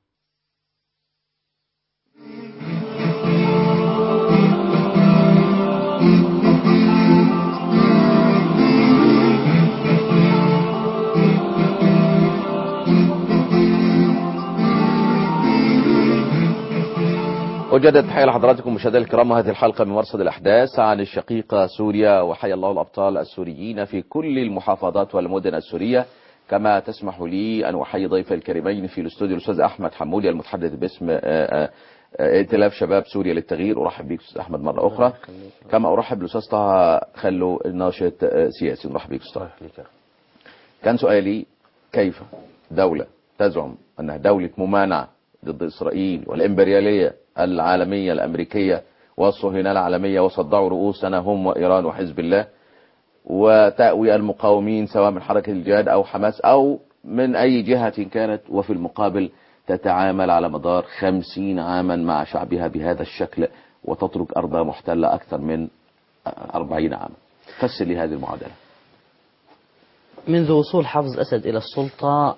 وجدت تحية لحضراتكم مشاهدينا الكرام، هذه الحلقة من مرصد الأحداث عن الشقيقة سوريا، وحيا الله الأبطال السوريين في كل المحافظات والمدن السورية. كما تسمح لي أن أحيي ضيفي الكريمين في الاستوديو الأستاذ أحمد حمودي المتحدث باسم ائتلاف شباب سوريا للتغيير. أرحب بك أستاذ أحمد مرة أخرى. كما أرحب بالأستاذ طه خلو الناشط سياسي. نرحب بك أستاذ. كان سؤالي: كيف دولة تزعم أنها دولة ممانعة ضد إسرائيل والإمبريالية العالمية الأمريكية والصهيونية العالمية وصدعوا رؤوسنا هم وإيران وحزب الله، وتأوي المقاومين سواء من حركة الجهاد أو حماس أو من أي جهة كانت، وفي المقابل تتعامل على مدار خمسين عاما مع شعبها بهذا الشكل وتترك أرضها محتلة أكثر من أربعين عاما؟ فسر لي هذه المعادلة. منذ وصول حافظ أسد إلى السلطة،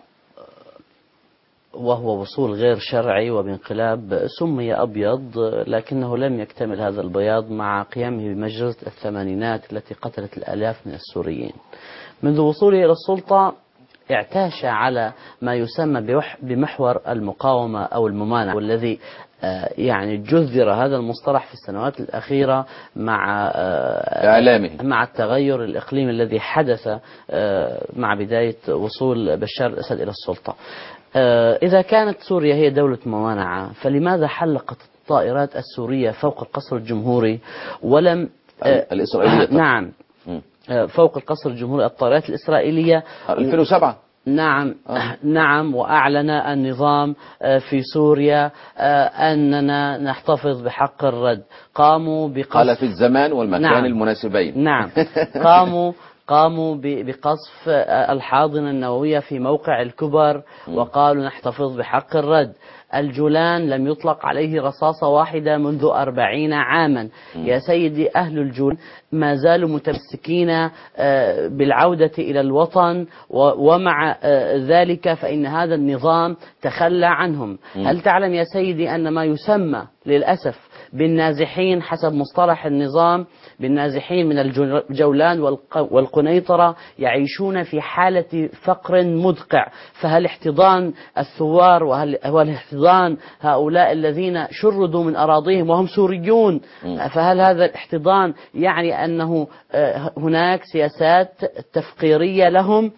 وهو وصول غير شرعي وبانقلاب سمي أبيض، لكنه لم يكتمل هذا البياض مع قيامه بمجزرة الثمانينات التي قتلت الآلاف من السوريين. منذ وصوله إلى السلطة اعتاش على ما يسمى بمحور المقاومة أو الممانعة، والذي يعني جذر هذا المصطلح في السنوات الأخيرة مع إعلامه مع التغير الإقليمي الذي حدث مع بداية وصول بشار الأسد إلى السلطة. إذا كانت سوريا هي دولة ممانعة، فلماذا حلقت الطائرات السورية فوق القصر الجمهوري ولم الإسرائيلية؟ نعم، فوق القصر الجمهوري الطائرات الإسرائيلية ألفين وسبعة. نعم آه. نعم، وأعلن النظام في سوريا أننا نحتفظ بحق الرد. قاموا بقصف، قال في الزمان والمكان نعم. المناسبين. نعم قاموا قاموا بقصف الحاضنة النووية في موقع الكبر وقالوا نحتفظ بحق الرد. الجولان لم يطلق عليه رصاصة واحدة منذ أربعين عاما. يا سيدي، أهل الجولان ما زالوا متمسكين بالعودة إلى الوطن، ومع ذلك فإن هذا النظام تخلى عنهم. هل تعلم يا سيدي أن ما يسمى للأسف بالنازحين حسب مصطلح النظام، بالنازحين من الجولان والقنيطرة، يعيشون في حالة فقر مدقع؟ فهل احتضان الثوار وهل هل احتضان هؤلاء الذين شردوا من أراضيهم وهم سوريون، فهل هذا الاحتضان يعني أنه هناك سياسات تفقيرية لهم؟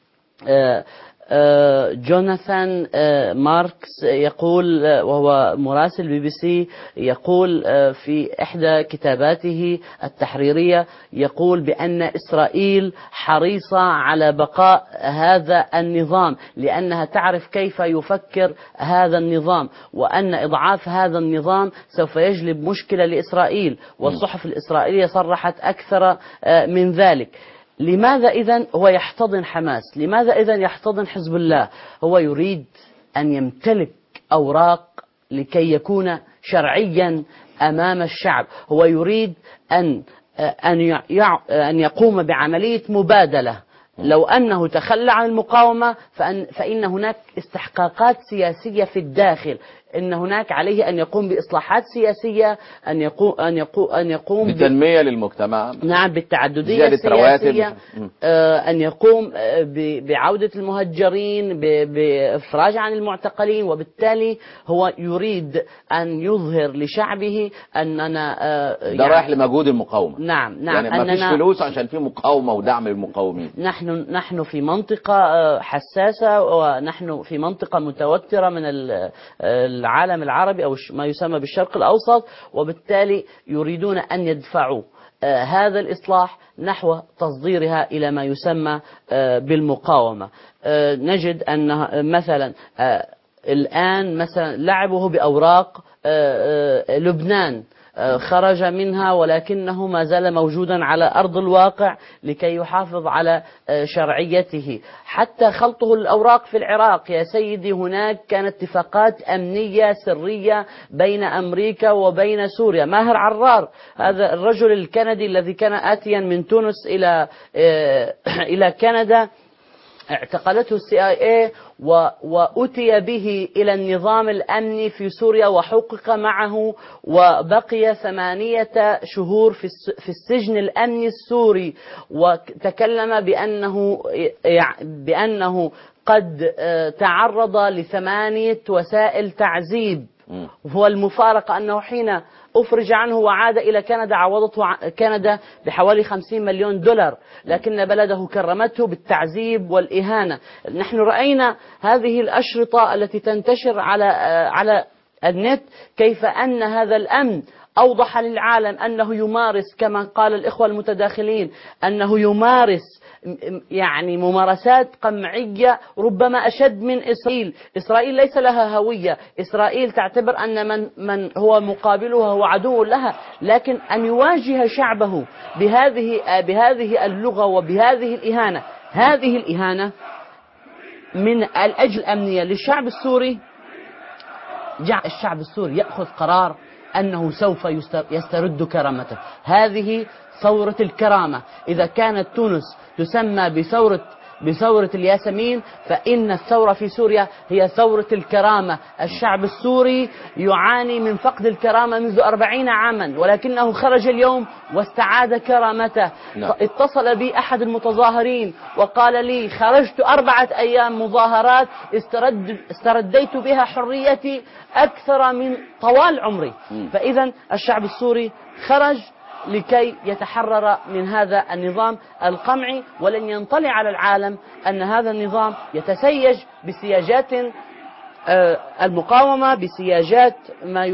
جوناثان ماركس يقول، وهو مراسل بي بي سي، يقول في إحدى كتاباته التحريرية، يقول بأن إسرائيل حريصة على بقاء هذا النظام لأنها تعرف كيف يفكر هذا النظام، وأن إضعاف هذا النظام سوف يجلب مشكلة لإسرائيل، والصحف الإسرائيلية صرحت أكثر من ذلك. لماذا إذن هو يحتضن حماس؟ لماذا إذن يحتضن حزب الله؟ هو يريد أن يمتلك أوراق لكي يكون شرعيا أمام الشعب. هو يريد أن أن أن يقوم بعملية مبادلة. لو أنه تخلى عن المقاومة فإن, فإن هناك استحقاقات سياسية في الداخل. إن هناك عليه أن يقوم بإصلاحات سياسية، أن يقوم أن يقوم أن يقوم بتنمية للمجتمع، نعم، بالتعددية السياسية، آه أن يقوم بعودة المهجرين، بإفراج عن المعتقلين، وبالتالي هو يريد أن يظهر لشعبه أننا آه ده يعني رايح لمجهود المقاومة. نعم نعم، يعني ما فيش فلوس عشان في مقاومة ودعم للمقاومين. نحن نحن في منطقة حساسة، ونحن في منطقة متوترة من العالم العربي أو ما يسمى بالشرق الأوسط، وبالتالي يريدون أن يدفعوا هذا الإصلاح نحو تصديرها إلى ما يسمى بالمقاومة. نجد أن مثلا الآن مثلا لعبه بأوراق لبنان خرج منها، ولكنه ما زال موجودا على أرض الواقع لكي يحافظ على شرعيته. حتى خلطه الأوراق في العراق يا سيدي، هناك كانت اتفاقات أمنية سرية بين أمريكا وبين سوريا. ماهر عرار هذا الرجل الكندي الذي كان آتيا من تونس إلى إلى كندا، اعتقلته السي آي اي وأتي به إلى النظام الأمني في سوريا وحقق معه، وبقي ثمانية شهور في السجن الأمني السوري، وتكلم بأنه بأنه قد تعرض لثمانية وسائل تعذيب. هو المفارقة أنه حين أفرج عنه وعاد إلى كندا عوضته كندا بحوالي خمسين مليون دولار، لكن بلده كرمته بالتعذيب والإهانة. نحن رأينا هذه الأشرطة التي تنتشر على على النت، كيف أن هذا الأمن أوضح للعالم أنه يمارس كما قال الإخوة المتداخلين، أنه يمارس يعني ممارسات قمعية ربما أشد من إسرائيل. إسرائيل ليس لها هوية، إسرائيل تعتبر أن من, من هو مقابلها هو عدو لها، لكن أن يواجه شعبه بهذه بهذه اللغة وبهذه الإهانة، هذه الإهانة من الأجل الأمنية للشعب السوري، جعل الشعب السوري يأخذ قرار أنه سوف يسترد كرامته. هذه ثورة الكرامة. إذا كانت تونس تسمى بثورة بثورة الياسمين، فإن الثورة في سوريا هي ثورة الكرامة. الشعب السوري يعاني من فقد الكرامة منذ أربعين عاما، ولكنه خرج اليوم واستعاد كرامته. نعم. اتصل بي أحد المتظاهرين وقال لي: خرجت أربعة أيام مظاهرات استرد استرديت بها حريتي أكثر من طوال عمري. م. فإذا الشعب السوري خرج لكي يتحرر من هذا النظام القمعي، ولن ينطلع على العالم أن هذا النظام يتسيج بسياجات المقاومة، بسياجات ما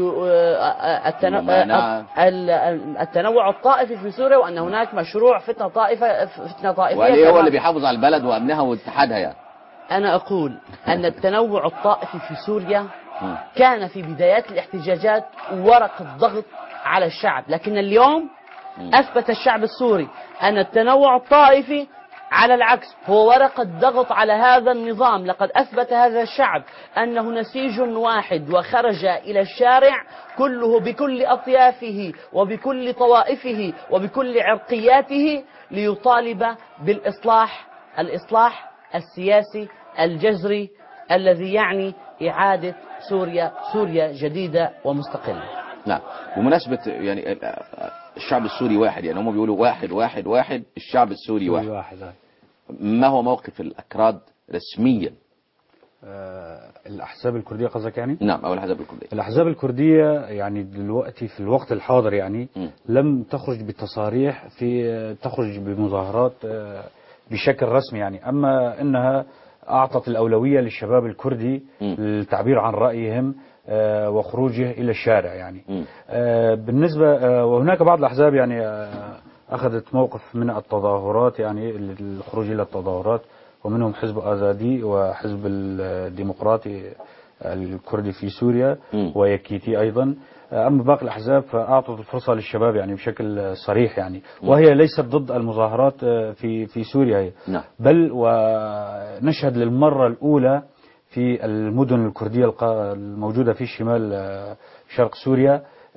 التنوع الطائفي في سوريا، وأن هناك مشروع فتنة طائفة فتنة طائفية. وإيه هو اللي بيحافظ على البلد وأمنها واتحادها يعني؟ أنا أقول أن التنوع الطائفي في سوريا كان في بدايات الاحتجاجات ورقة ضغط على الشعب، لكن اليوم أثبت الشعب السوري أن التنوع الطائفي على العكس هو ورقة ضغط على هذا النظام. لقد أثبت هذا الشعب أنه نسيج واحد، وخرج إلى الشارع كله بكل أطيافه وبكل طوائفه وبكل عرقياته ليطالب بالإصلاح الإصلاح السياسي الجذري الذي يعني إعادة سوريا سوريا جديدة ومستقلة. نعم. بمناسبة يعني الشعب السوري واحد، يعني هم بيقولوا واحد واحد واحد الشعب السوري واحد. واحد. ما هو موقف الأكراد رسميا؟ آه الأحزاب الكردية قصدك يعني؟ نعم، أو الأحزاب الكردية. الأحزاب الكردية يعني دلوقتي في الوقت الحاضر يعني م. لم تخرج بتصاريح في تخرج بمظاهرات آه بشكل رسمي يعني، أما إنها أعطت الأولوية للشباب الكردي م. للتعبير عن رأيهم آه وخروجه إلى الشارع يعني. آه بالنسبة آه وهناك بعض الأحزاب يعني آه أخذت موقف من التظاهرات يعني الخروج إلى التظاهرات، ومنهم حزب آزادي وحزب الديمقراطي الكردي في سوريا م. ويكيتي أيضا. أما باقي الأحزاب فأعطت الفرصة للشباب يعني بشكل صريح يعني، وهي ليست ضد المظاهرات في في سوريا هي. نعم. بل ونشهد للمرة الأولى في المدن الكردية الموجودة في شمال شرق سوريا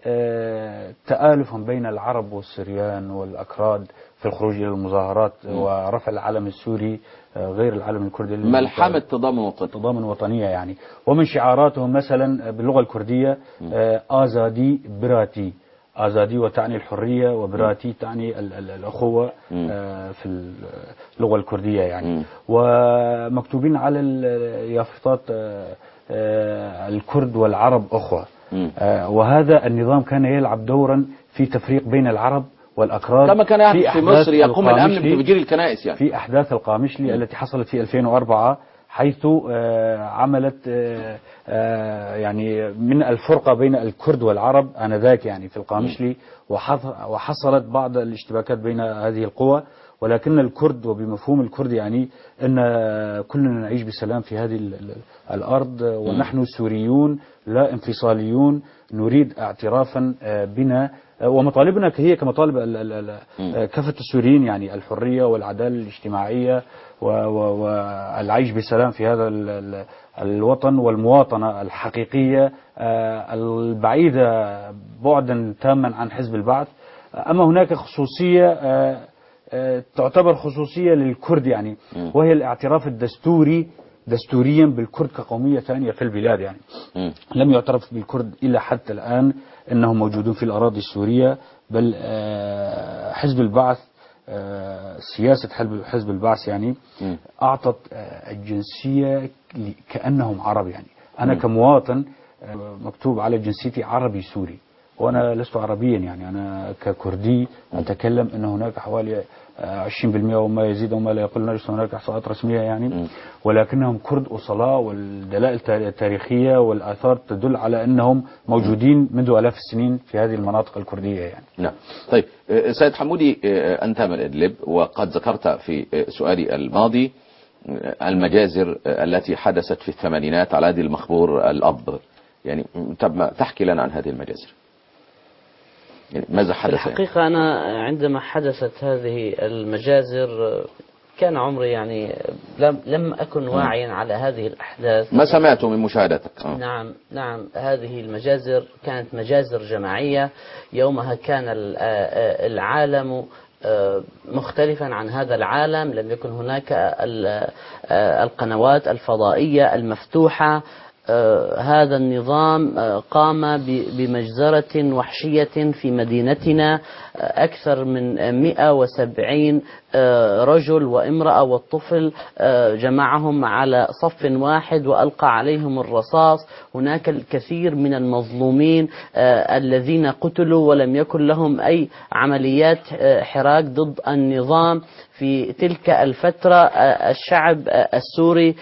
تآلفهم بين العرب والسريان والأكراد في الخروج إلى المظاهرات ورفع العلم السوري غير العلم الكردي. ملحمة تضامن وطني تضامن وطنية يعني. ومن شعاراتهم مثلا باللغة الكردية آزادي براتي، آزادي وتعني الحرية، وبراتي تعني ال ال الأخوة في اللغة الكردية يعني. ومكتوبين على اليافطات الكرد والعرب أخوة. وهذا النظام كان يلعب دورا في تفريق بين العرب والأكراد كما كان في, في مصر يقوم الأمن بتفجير الكنائس يعني. في أحداث القامشلي م. التي حصلت في ألفين وأربعة، حيث عملت يعني من الفرقة بين الكرد والعرب آنذاك يعني في القامشلي، وحصلت بعض الاشتباكات بين هذه القوى. ولكن الكرد وبمفهوم الكرد يعني أن كلنا نعيش بسلام في هذه الأرض، ونحن سوريون لا انفصاليون، نريد اعترافا بنا، ومطالبنا هي كمطالب كافة السوريين يعني الحرية والعدالة الاجتماعية والعيش بسلام في هذا الوطن، والمواطنة الحقيقية البعيدة بعدا تاما عن حزب البعث. أما هناك خصوصية تعتبر خصوصية للكرد يعني، وهي الاعتراف الدستوري دستوريا بالكرد كقومية ثانية في البلاد يعني. لم يعترف بالكرد إلا حتى الآن أنهم موجودون في الأراضي السورية، بل حزب البعث سياسة حزب البعث يعني أعطت الجنسية كأنهم عرب يعني. أنا كمواطن مكتوب على جنسيتي عربي سوري، وأنا لست عربيا يعني. أنا ككردي أتكلم أن هناك حوالي عشرين بالمئة وما يزيد وما لا يقل، نجد هناك إحصاءات رسمية يعني، ولكنهم كرد أصلاء، والدلائل التاريخية والآثار تدل على أنهم موجودين منذ آلاف السنين في هذه المناطق الكردية يعني. نعم. طيب سيد حمودي، أنت من إدلب، وقد ذكرت في سؤالي الماضي المجازر التي حدثت في الثمانينات على يد المخبور الأب يعني. طب تحكي لنا عن هذه المجازر يعني، ماذا حدث؟ الحقيقة يعني؟ أنا عندما حدثت هذه المجازر كان عمري يعني لم لم أكن واعيا على هذه الأحداث. ما سمعته من مشاهدتك؟ أوه. نعم نعم هذه المجازر كانت مجازر جماعية. يومها كان العالم مختلفا عن هذا العالم، لم يكن هناك القنوات الفضائية المفتوحة. آه هذا النظام آه قام بمجزرة وحشية في مدينتنا. آه أكثر من مئة وسبعين آه رجل وامرأة والطفل آه جمعهم على صف واحد وألقى عليهم الرصاص. هناك الكثير من المظلومين آه الذين قتلوا ولم يكن لهم أي عمليات آه حراك ضد النظام. في تلك الفترة الشعب السوري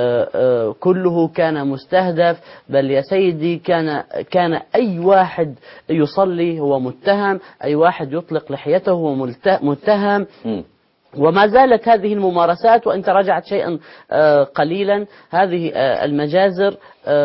كله كان مستهدف، بل يا سيدي كان كان أي واحد يصلي هو متهم، أي واحد يطلق لحيته هو متهم. وما زالت هذه الممارسات، وإن تراجعت شيئا قليلا هذه المجازر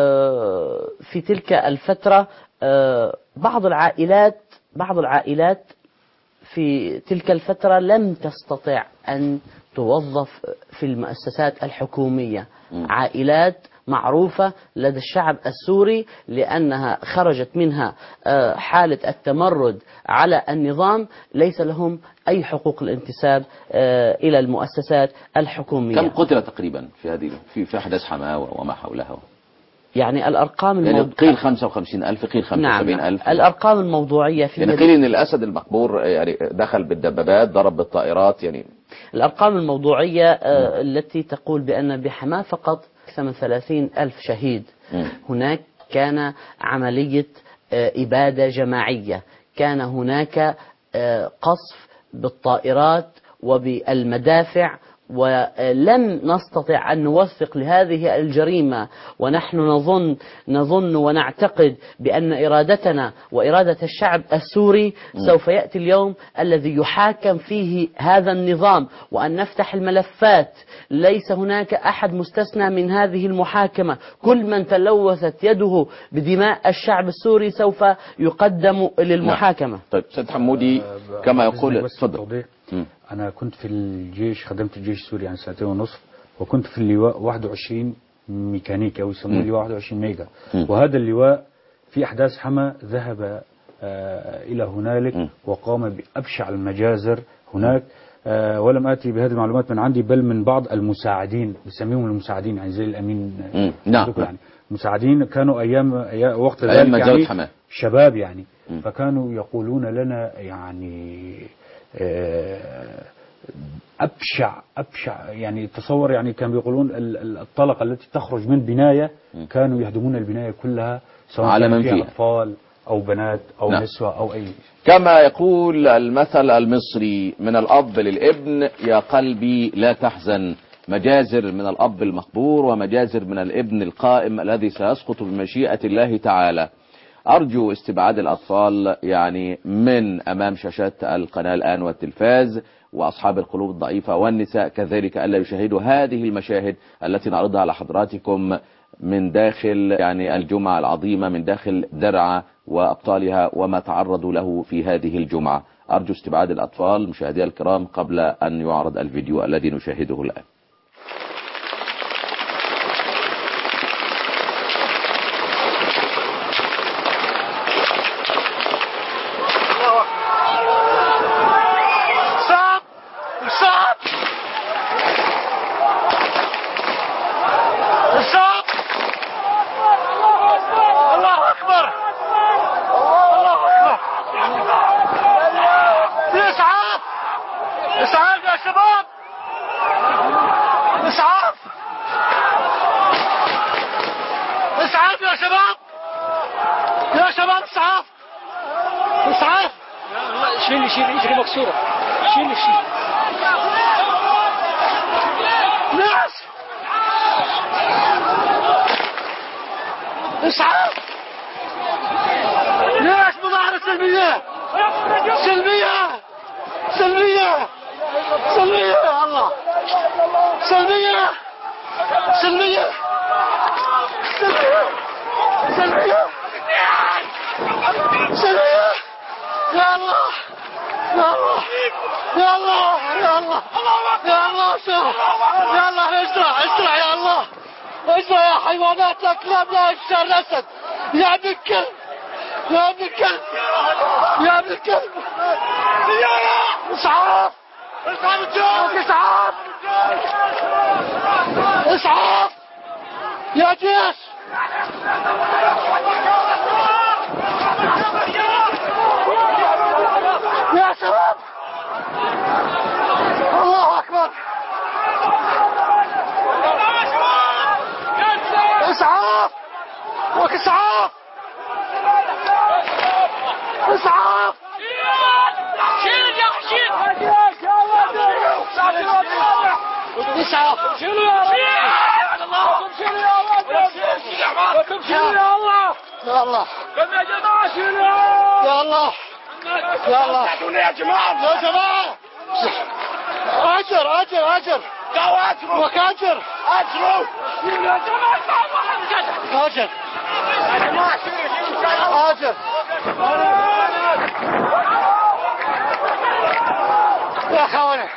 في تلك الفترة. بعض العائلات بعض العائلات في تلك الفترة لم تستطع أن توظف في المؤسسات الحكومية. م. عائلات معروفة لدى الشعب السوري لأنها خرجت منها حالة التمرد على النظام، ليس لهم أي حقوق الانتساب إلى المؤسسات الحكومية. كم قتل تقريبا في هذه في في أحداث حماة وما حولها؟ يعني الأرقام يعني الموضوع... قيل خمسة وخمسين ألف، قيل خمسة وسبعين ألف. نعم. الأرقام الموضوعية في يعني قيل إن الأسد المقبور يعني دخل بالدبابات، ضرب بالطائرات يعني. الأرقام الموضوعية آه التي تقول بأن بحماة فقط أكثر من ثلاثين ألف شهيد. م. هناك كان عملية آه إبادة جماعية، كان هناك آه قصف بالطائرات وبالمدافع، ولم نستطع أن نوثق لهذه الجريمة. ونحن نظن نظن ونعتقد بأن إرادتنا وإرادة الشعب السوري سوف يأتي اليوم الذي يحاكم فيه هذا النظام، وأن نفتح الملفات. ليس هناك أحد مستثنى من هذه المحاكمة. كل من تلوثت يده بدماء الشعب السوري سوف يقدم للمحاكمة. طيب سيد حمودي، كما يقول تفضل. أنا كنت في الجيش، خدمت الجيش السوري يعني سنتين ونصف، وكنت في اللواء واحد وعشرين ميكانيكا، أو يسموه اللواء واحد وعشرين ميجا. وهذا اللواء في أحداث حما ذهب إلى هنالك وقام بأبشع المجازر هناك. ولم آتي بهذه المعلومات من عندي بل من بعض المساعدين، بسميهم المساعدين يعني زي الأمين. نعم. يعني مساعدين كانوا أيام, أيام وقت ذلك يعني شباب يعني م. فكانوا يقولون لنا يعني أبشع أبشع يعني تصور يعني كانوا يقولون الطلقة التي تخرج من بناية كانوا يهدمون البناية كلها سواء على كان من فيها فيها أطفال أو بنات أو نعم. نسوة أو أي. كما يقول المثل المصري من الأب للابن يا قلبي لا تحزن، مجازر من الأب المقبور ومجازر من الابن القائم الذي سيسقط بمشيئة الله تعالى. أرجو استبعاد الأطفال يعني من أمام شاشات القناة الآن والتلفاز، وأصحاب القلوب الضعيفة والنساء كذلك ألا يشاهدوا هذه المشاهد التي نعرضها على حضراتكم من داخل يعني الجمعة العظيمة، من داخل درعا وأبطالها وما تعرضوا له في هذه الجمعة. أرجو استبعاد الأطفال مشاهدي الكرام قبل أن يعرض الفيديو الذي نشاهده الآن. شيل شيل رجلي مكسورة، شيل شيل ناس اسعاف ناس مظاهرة سلمية سلمية سلمية سلمية يا الله سلمية سلمية سلمية سلمية سلمية يا الله يا الله يا الله يا الله يا الله شوف يا الله اسرع اسرع يا الله اسرع يا حيوانات الاكلاب لا يشتر الاسد يا ابن الكلب يا ابن الكلب يا ابن الكلب اسعاف اسعاف اسعاف يا جيش يا شباب الله أكبر إسعاف وإسعاف إسعاف شيل يا شيل إسعاف شيلوا يا الله شيلوا يا الله شيلوا يا الله يا الله كم يا جماعة شيلوا يا الله يا الله يا جماعة يا جماعة أجر أجر أجر وكأجر أجروا يا جماعة أجر يا جماعة أجر يا خواني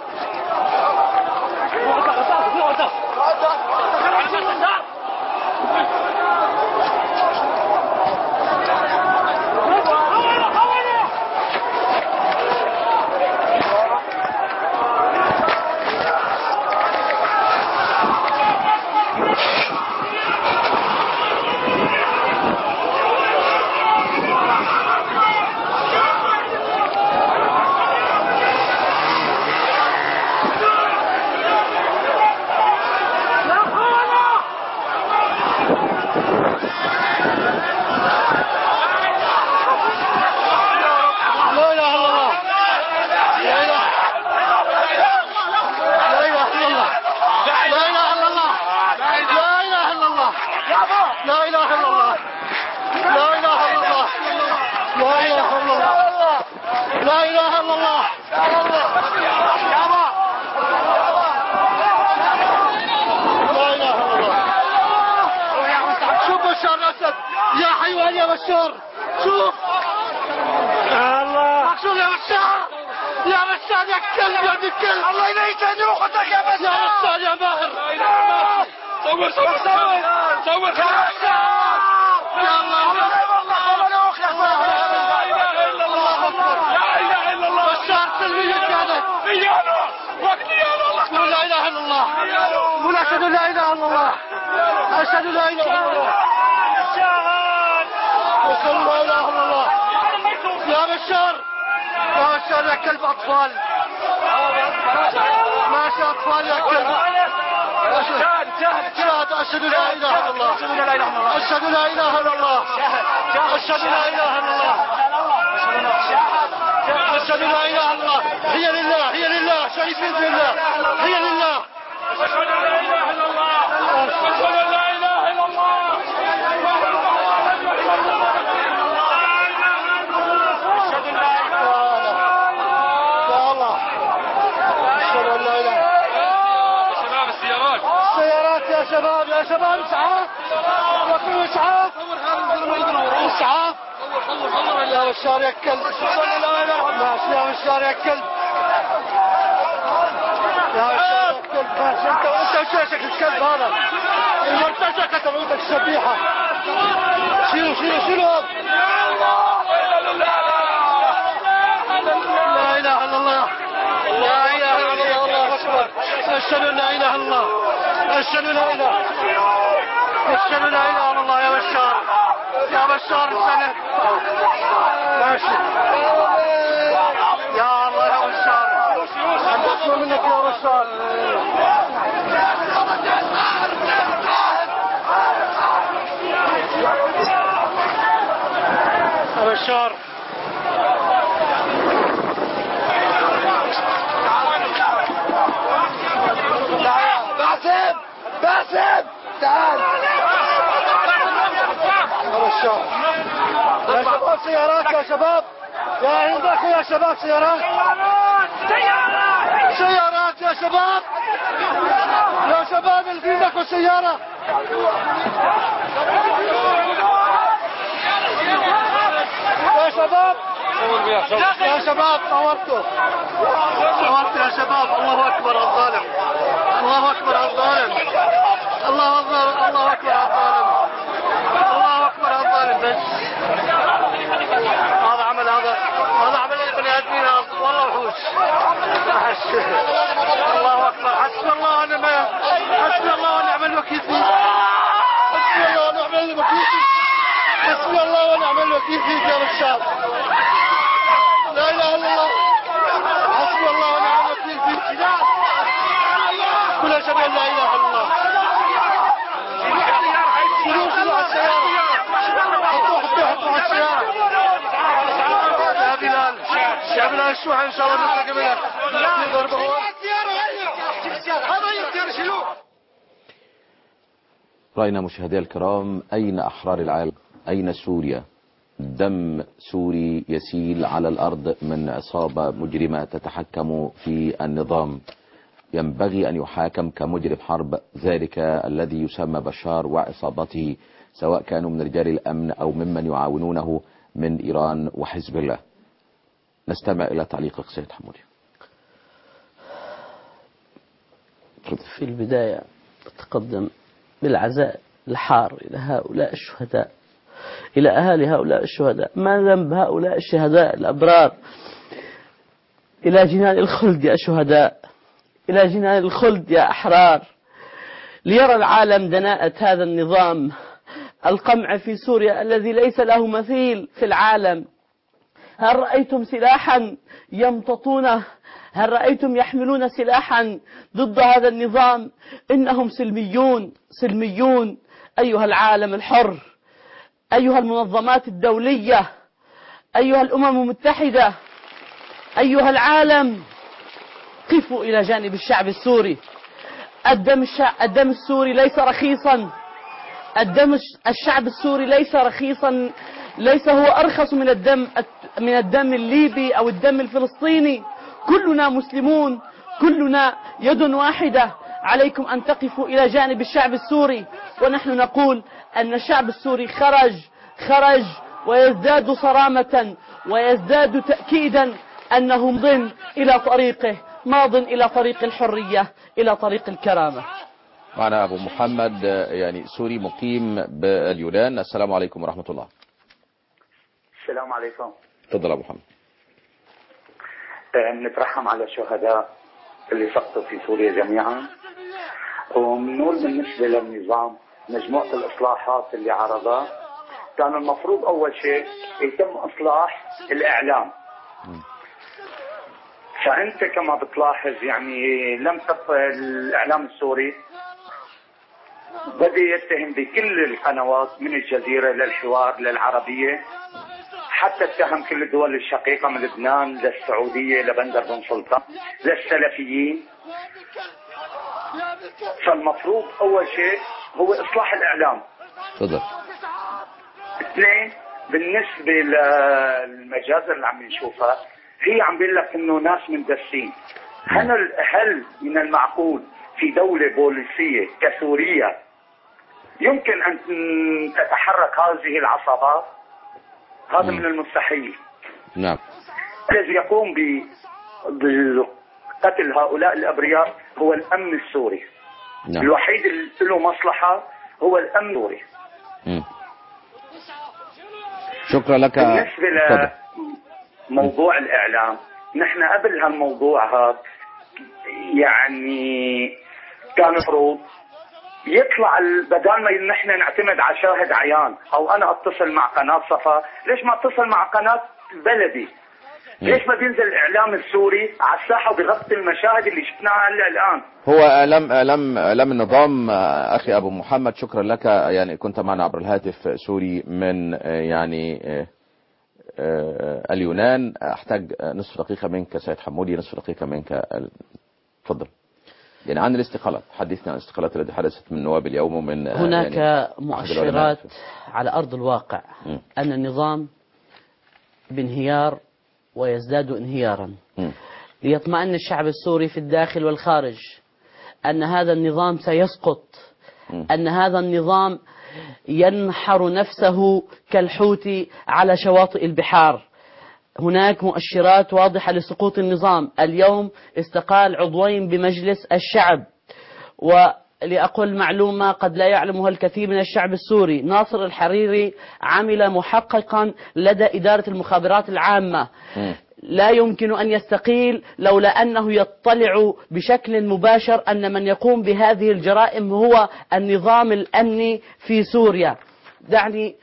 يا حيوان يا بشار شوف الله شوف يا بشار يا بشار يا كلب يا ابن الكلب الله يليك روحك يا بشار يا بشار يا ماهر صور صور صور صور يا بشار يا الله والله والله يا قول لا اله الا الله قول اشهد ان لا اله الا الله اشهد لا اله الا الله اشهد لا اله الا الله يا بشار يا بشار يا كلب اطفال ماشي اطفال يا كلب اشهد لا اله الا الله اشهد لا اله الا الله اشهد لا اله الا الله أشهد لا إله إلا الله هي لله هي لله شهيد بإذن الله هي لله أشهد لا إله إلا الله أشهد لا إله إلا الله أشهد لا يا الله أشهد أن لا إله يا شباب السيارات السيارات يا شباب يا شباب إسعاف وكل إسعاف إسعاف يا بشار يا كلب ماشي يا بشار يا كلب يا بشار يا كلب ماشي انت انت وشاشك الكلب هذا المرتزقة تبعتك الشبيحة شيلوا شيلوا شيلوا لا اله الا الله لا اله الا الله الله اكبر اشهد ان لا اله الا الله اشهد لا اله اشهد لا اله الا الله يا بشار يا بشار السنة ماشي يا الله يا بشار أسمع منك يا بشار يا بشار باسم باسم تعال يا بشار يا شباب سيارات يا شباب يا عندكم يا شباب سيارات سيارات سيارات يا شباب يا شباب اللي عندكم سيارة يا شباب يا شباب صورتوا صورتوا يا شباب الله أكبر الظالم الله أكبر الظالم الله أكبر الله أكبر الظالم الله أكبر الظالم بس هذا عمل هذا هذا عمل البني آدمين والله وحوش الله أكبر حسبي الله ونعم حسبي الله ونعم الوكيل فيك حسبي الله ونعم الوكيل فيك حسبي الله ونعم الوكيل فيك يا بشار لا إله إلا الله حسبي الله ونعم الوكيل فيك كل أشهد أن لا إله إلا الله شيلوا شيلوا على السيارة حطوا حطوا حطوا على السيارة يا بلال يا بلال الشوحة إن شاء الله نلتقي منك رأينا مشاهدي الكرام أين أحرار العالم أين سوريا دم سوري يسيل على الأرض من عصابة مجرمة تتحكم في النظام ينبغي أن يحاكم كمجرم حرب ذلك الذي يسمى بشار وعصابته سواء كانوا من رجال الأمن أو ممن يعاونونه من إيران وحزب الله. نستمع إلى تعليق سيد حمودي. في البداية أتقدم بالعزاء الحار إلى هؤلاء الشهداء، إلى أهالي هؤلاء الشهداء. ما ذنب هؤلاء الشهداء الأبرار؟ إلى جنان الخلد يا شهداء، إلى جنان الخلد يا أحرار. ليرى العالم دناءة هذا النظام القمع في سوريا الذي ليس له مثيل في العالم. هل رأيتم سلاحا يمتطونه؟ هل رأيتم يحملون سلاحا ضد هذا النظام؟ إنهم سلميون سلميون. أيها العالم الحر، أيها المنظمات الدولية، أيها الأمم المتحدة، أيها العالم، قفوا إلى جانب الشعب السوري. الدم, الشع... الدم السوري ليس رخيصا، الدم الشعب السوري ليس رخيصا، ليس هو أرخص من الدم من الدم الليبي أو الدم الفلسطيني. كلنا مسلمون، كلنا يد واحدة. عليكم أن تقفوا إلى جانب الشعب السوري. ونحن نقول أن الشعب السوري خرج خرج ويزداد صرامة ويزداد تأكيدا أنه ماض إلى طريقه، ماض إلى طريق الحرية، إلى طريق الكرامة. معنا أبو محمد يعني سوري مقيم باليونان. السلام عليكم ورحمة الله. السلام عليكم. تفضل أبو محمد. نترحم على الشهداء اللي سقطوا في سوريا جميعا، وبنقول بالنسبة للنظام مجموعة الإصلاحات اللي عرضها كان المفروض أول شيء يتم إصلاح الإعلام. فأنت كما بتلاحظ يعني لم تبقى الإعلام السوري بدأ يتهم بكل القنوات من الجزيرة للحوار للعربية، حتى اتهم كل الدول الشقيقة من لبنان للسعودية لبندر بن سلطان للسلفيين. فالمفروض أول شيء هو إصلاح الإعلام. تفضل. اثنين، بالنسبة للمجازر اللي عم نشوفها هي عم بيقول لك إنه ناس مندسين. هل هل من المعقول في دولة بوليسية كسوريا يمكن أن تتحرك هذه العصابات؟ هذا من المستحيل. نعم. الذي يقوم بقتل هؤلاء الأبرياء هو الأمن السوري. نعم. الوحيد اللي له مصلحة هو الأمن السوري. مم. شكرا لك. بالنسبة لموضوع الإعلام، نحن قبل هالموضوع هذا يعني كان المفروض يطلع بدل ما نحن نعتمد على شاهد عيان او انا اتصل مع قناه صفا، ليش ما اتصل مع قناه بلدي؟ ليش ما بينزل الاعلام السوري على الساحه وبيغطي المشاهد اللي شفناها هلا الان؟ هو اعلام اعلام اعلام النظام. اخي ابو محمد شكرا لك، يعني كنت معنا عبر الهاتف سوري من يعني اليونان. احتاج نصف دقيقه منك سيد حمودي، نصف دقيقه منك. تفضل. يعني عن الاستقالات، حدثنا عن الاستقالات التي حدثت من نواب اليوم ومن هناك يعني مؤشرات على أرض الواقع م. أن النظام بانهيار ويزداد انهيارا. م. ليطمئن الشعب السوري في الداخل والخارج أن هذا النظام سيسقط، م. أن هذا النظام ينحر نفسه كالحوت على شواطئ البحار. هناك مؤشرات واضحة لسقوط النظام. اليوم استقال عضوين بمجلس الشعب، ولأقول معلومة قد لا يعلمها الكثير من الشعب السوري: ناصر الحريري عمل محققا لدى إدارة المخابرات العامة. لا يمكن أن يستقيل لولا أنه يطلع بشكل مباشر أن من يقوم بهذه الجرائم هو النظام الأمني في سوريا. دعني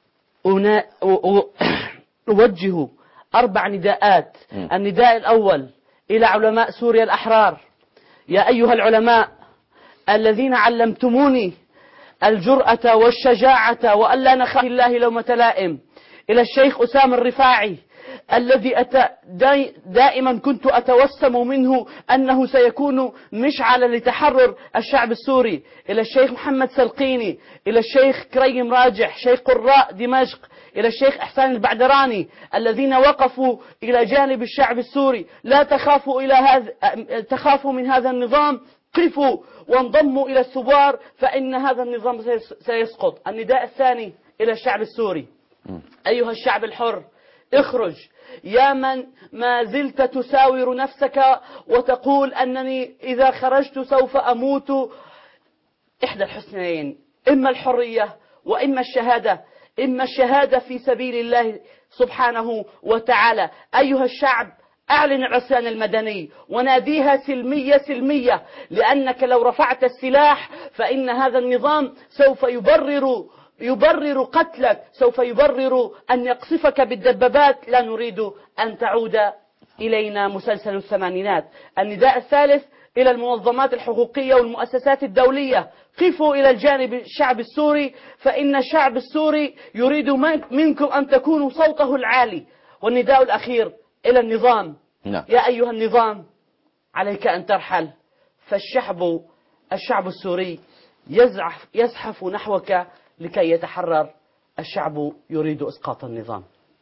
أوجه أربع نداءات. النداء الأول إلى علماء سوريا الأحرار: يا أيها العلماء الذين علمتموني الجرأة والشجاعة وأن لا نخاف الله لومة لائم. إلى الشيخ أسامة الرفاعي الذي أت... داي... دائما كنت أتوسم منه أنه سيكون مشعلا لتحرر الشعب السوري. إلى الشيخ محمد سلقيني، إلى الشيخ كريم راجح شيخ قراء دمشق، إلى الشيخ إحسان البعدراني الذين وقفوا إلى جانب الشعب السوري: لا تخافوا إلى هذا تخافوا من هذا النظام، قفوا وانضموا إلى الثوار فإن هذا النظام سيسقط. النداء الثاني إلى الشعب السوري: أيها الشعب الحر، اخرج يا من ما زلت تساور نفسك وتقول أنني إذا خرجت سوف أموت. إحدى الحسنيين، إما الحرية وإما الشهادة، إما الشهادة في سبيل الله سبحانه وتعالى. أيها الشعب، أعلن العصيان المدني وناديها سلمية سلمية، لأنك لو رفعت السلاح فإن هذا النظام سوف يبرر يبرر قتلك، سوف يبرر أن يقصفك بالدبابات. لا نريد أن تعود إلينا مسلسل الثمانينات. النداء الثالث إلى المنظمات الحقوقية والمؤسسات الدولية: قفوا إلى الجانب الشعب السوري فإن الشعب السوري يريد منكم أن تكونوا صوته العالي. والنداء الأخير إلى النظام: لا. يا أيها النظام، عليك أن ترحل، فالشعب الشعب السوري يزحف, يزحف نحوك لكي يتحرر. الشعب يريد إسقاط النظام.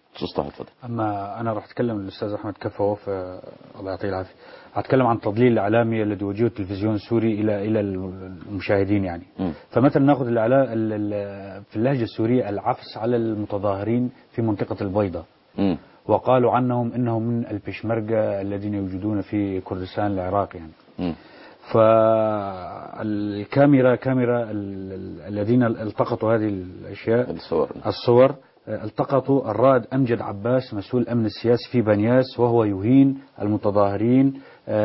أما أنا راح أتكلم الأستاذ أحمد كفو، الله يعطيه العافية، هتكلم عن التضليل الإعلامي الذي وجهه التلفزيون السوري إلى إلى المشاهدين يعني. م. فمثلا نأخذ في اللهجة السورية العفس على المتظاهرين في منطقة البيضاء، م. وقالوا عنهم إنهم من البشمركة الذين يوجدون في كردستان العراق يعني. م. فالكاميرا كاميرا الذين التقطوا هذه الأشياء الصور, الصور التقطوا الرائد أمجد عباس مسؤول الأمن السياسي في بنياس وهو يهين المتظاهرين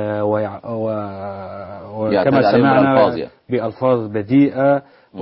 وكما سمعنا بألفاظ بديئة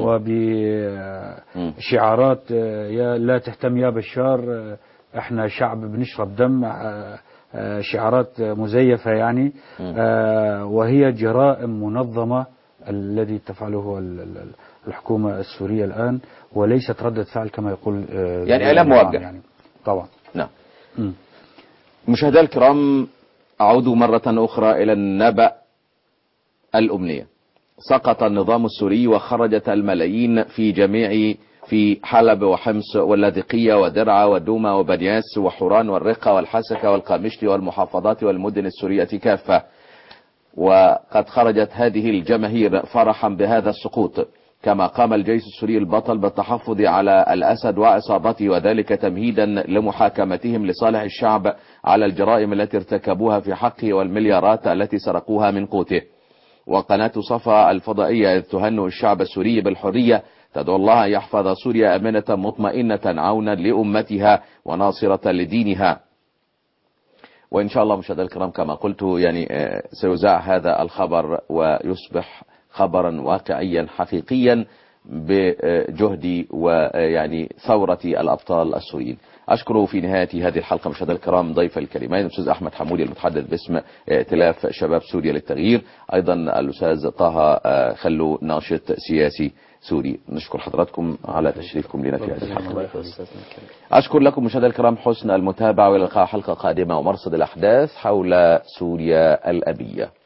وبشعارات لا تهتم يا بشار احنا شعب بنشرب دم، شعارات مزيفة يعني، وهي جرائم منظمة الذي تفعله الحكومة السورية الآن، وليست ردة فعل كما يقول يعني إعلام موجه يعني. طبعا. نعم. مشاهدينا الكرام، أعود مرة أخرى إلى النبأ الأمنية. سقط النظام السوري وخرجت الملايين في جميع في حلب وحمص واللاذقية ودرعا ودوما وبنياس وحوران والرقة والحسكة والقامشلي والمحافظات والمدن السورية كافة. وقد خرجت هذه الجماهير فرحا بهذا السقوط، كما قام الجيش السوري البطل بالتحفظ على الأسد وعصابته، وذلك تمهيدا لمحاكمتهم لصالح الشعب على الجرائم التي ارتكبوها في حقه والمليارات التي سرقوها من قوته. وقناة صفا الفضائية تهنئ الشعب السوري بالحرية، تدعو الله أن يحفظ سوريا آمنة مطمئنة عونا لأمتها وناصرة لدينها. وإن شاء الله مشاهدينا الكرام كما قلت يعني سيذاع هذا الخبر ويصبح خبرا واقعيا حقيقيا بجهد ويعني ثورة الأبطال السوريين. أشكر في نهاية هذه الحلقة مشاهدينا الكرام ضيف الكريمين الأستاذ أحمد حمودي المتحدث باسم ائتلاف شباب سوريا للتغيير، أيضا الأستاذ طه خلو ناشط سياسي سوري. نشكر حضراتكم على تشريفكم لنا في هذه الحلقة. أشكر لكم مشاهدينا الكرام حسن المتابعة، وإلى اللقاء حلقة قادمة ومرصد الأحداث حول سوريا الأبية.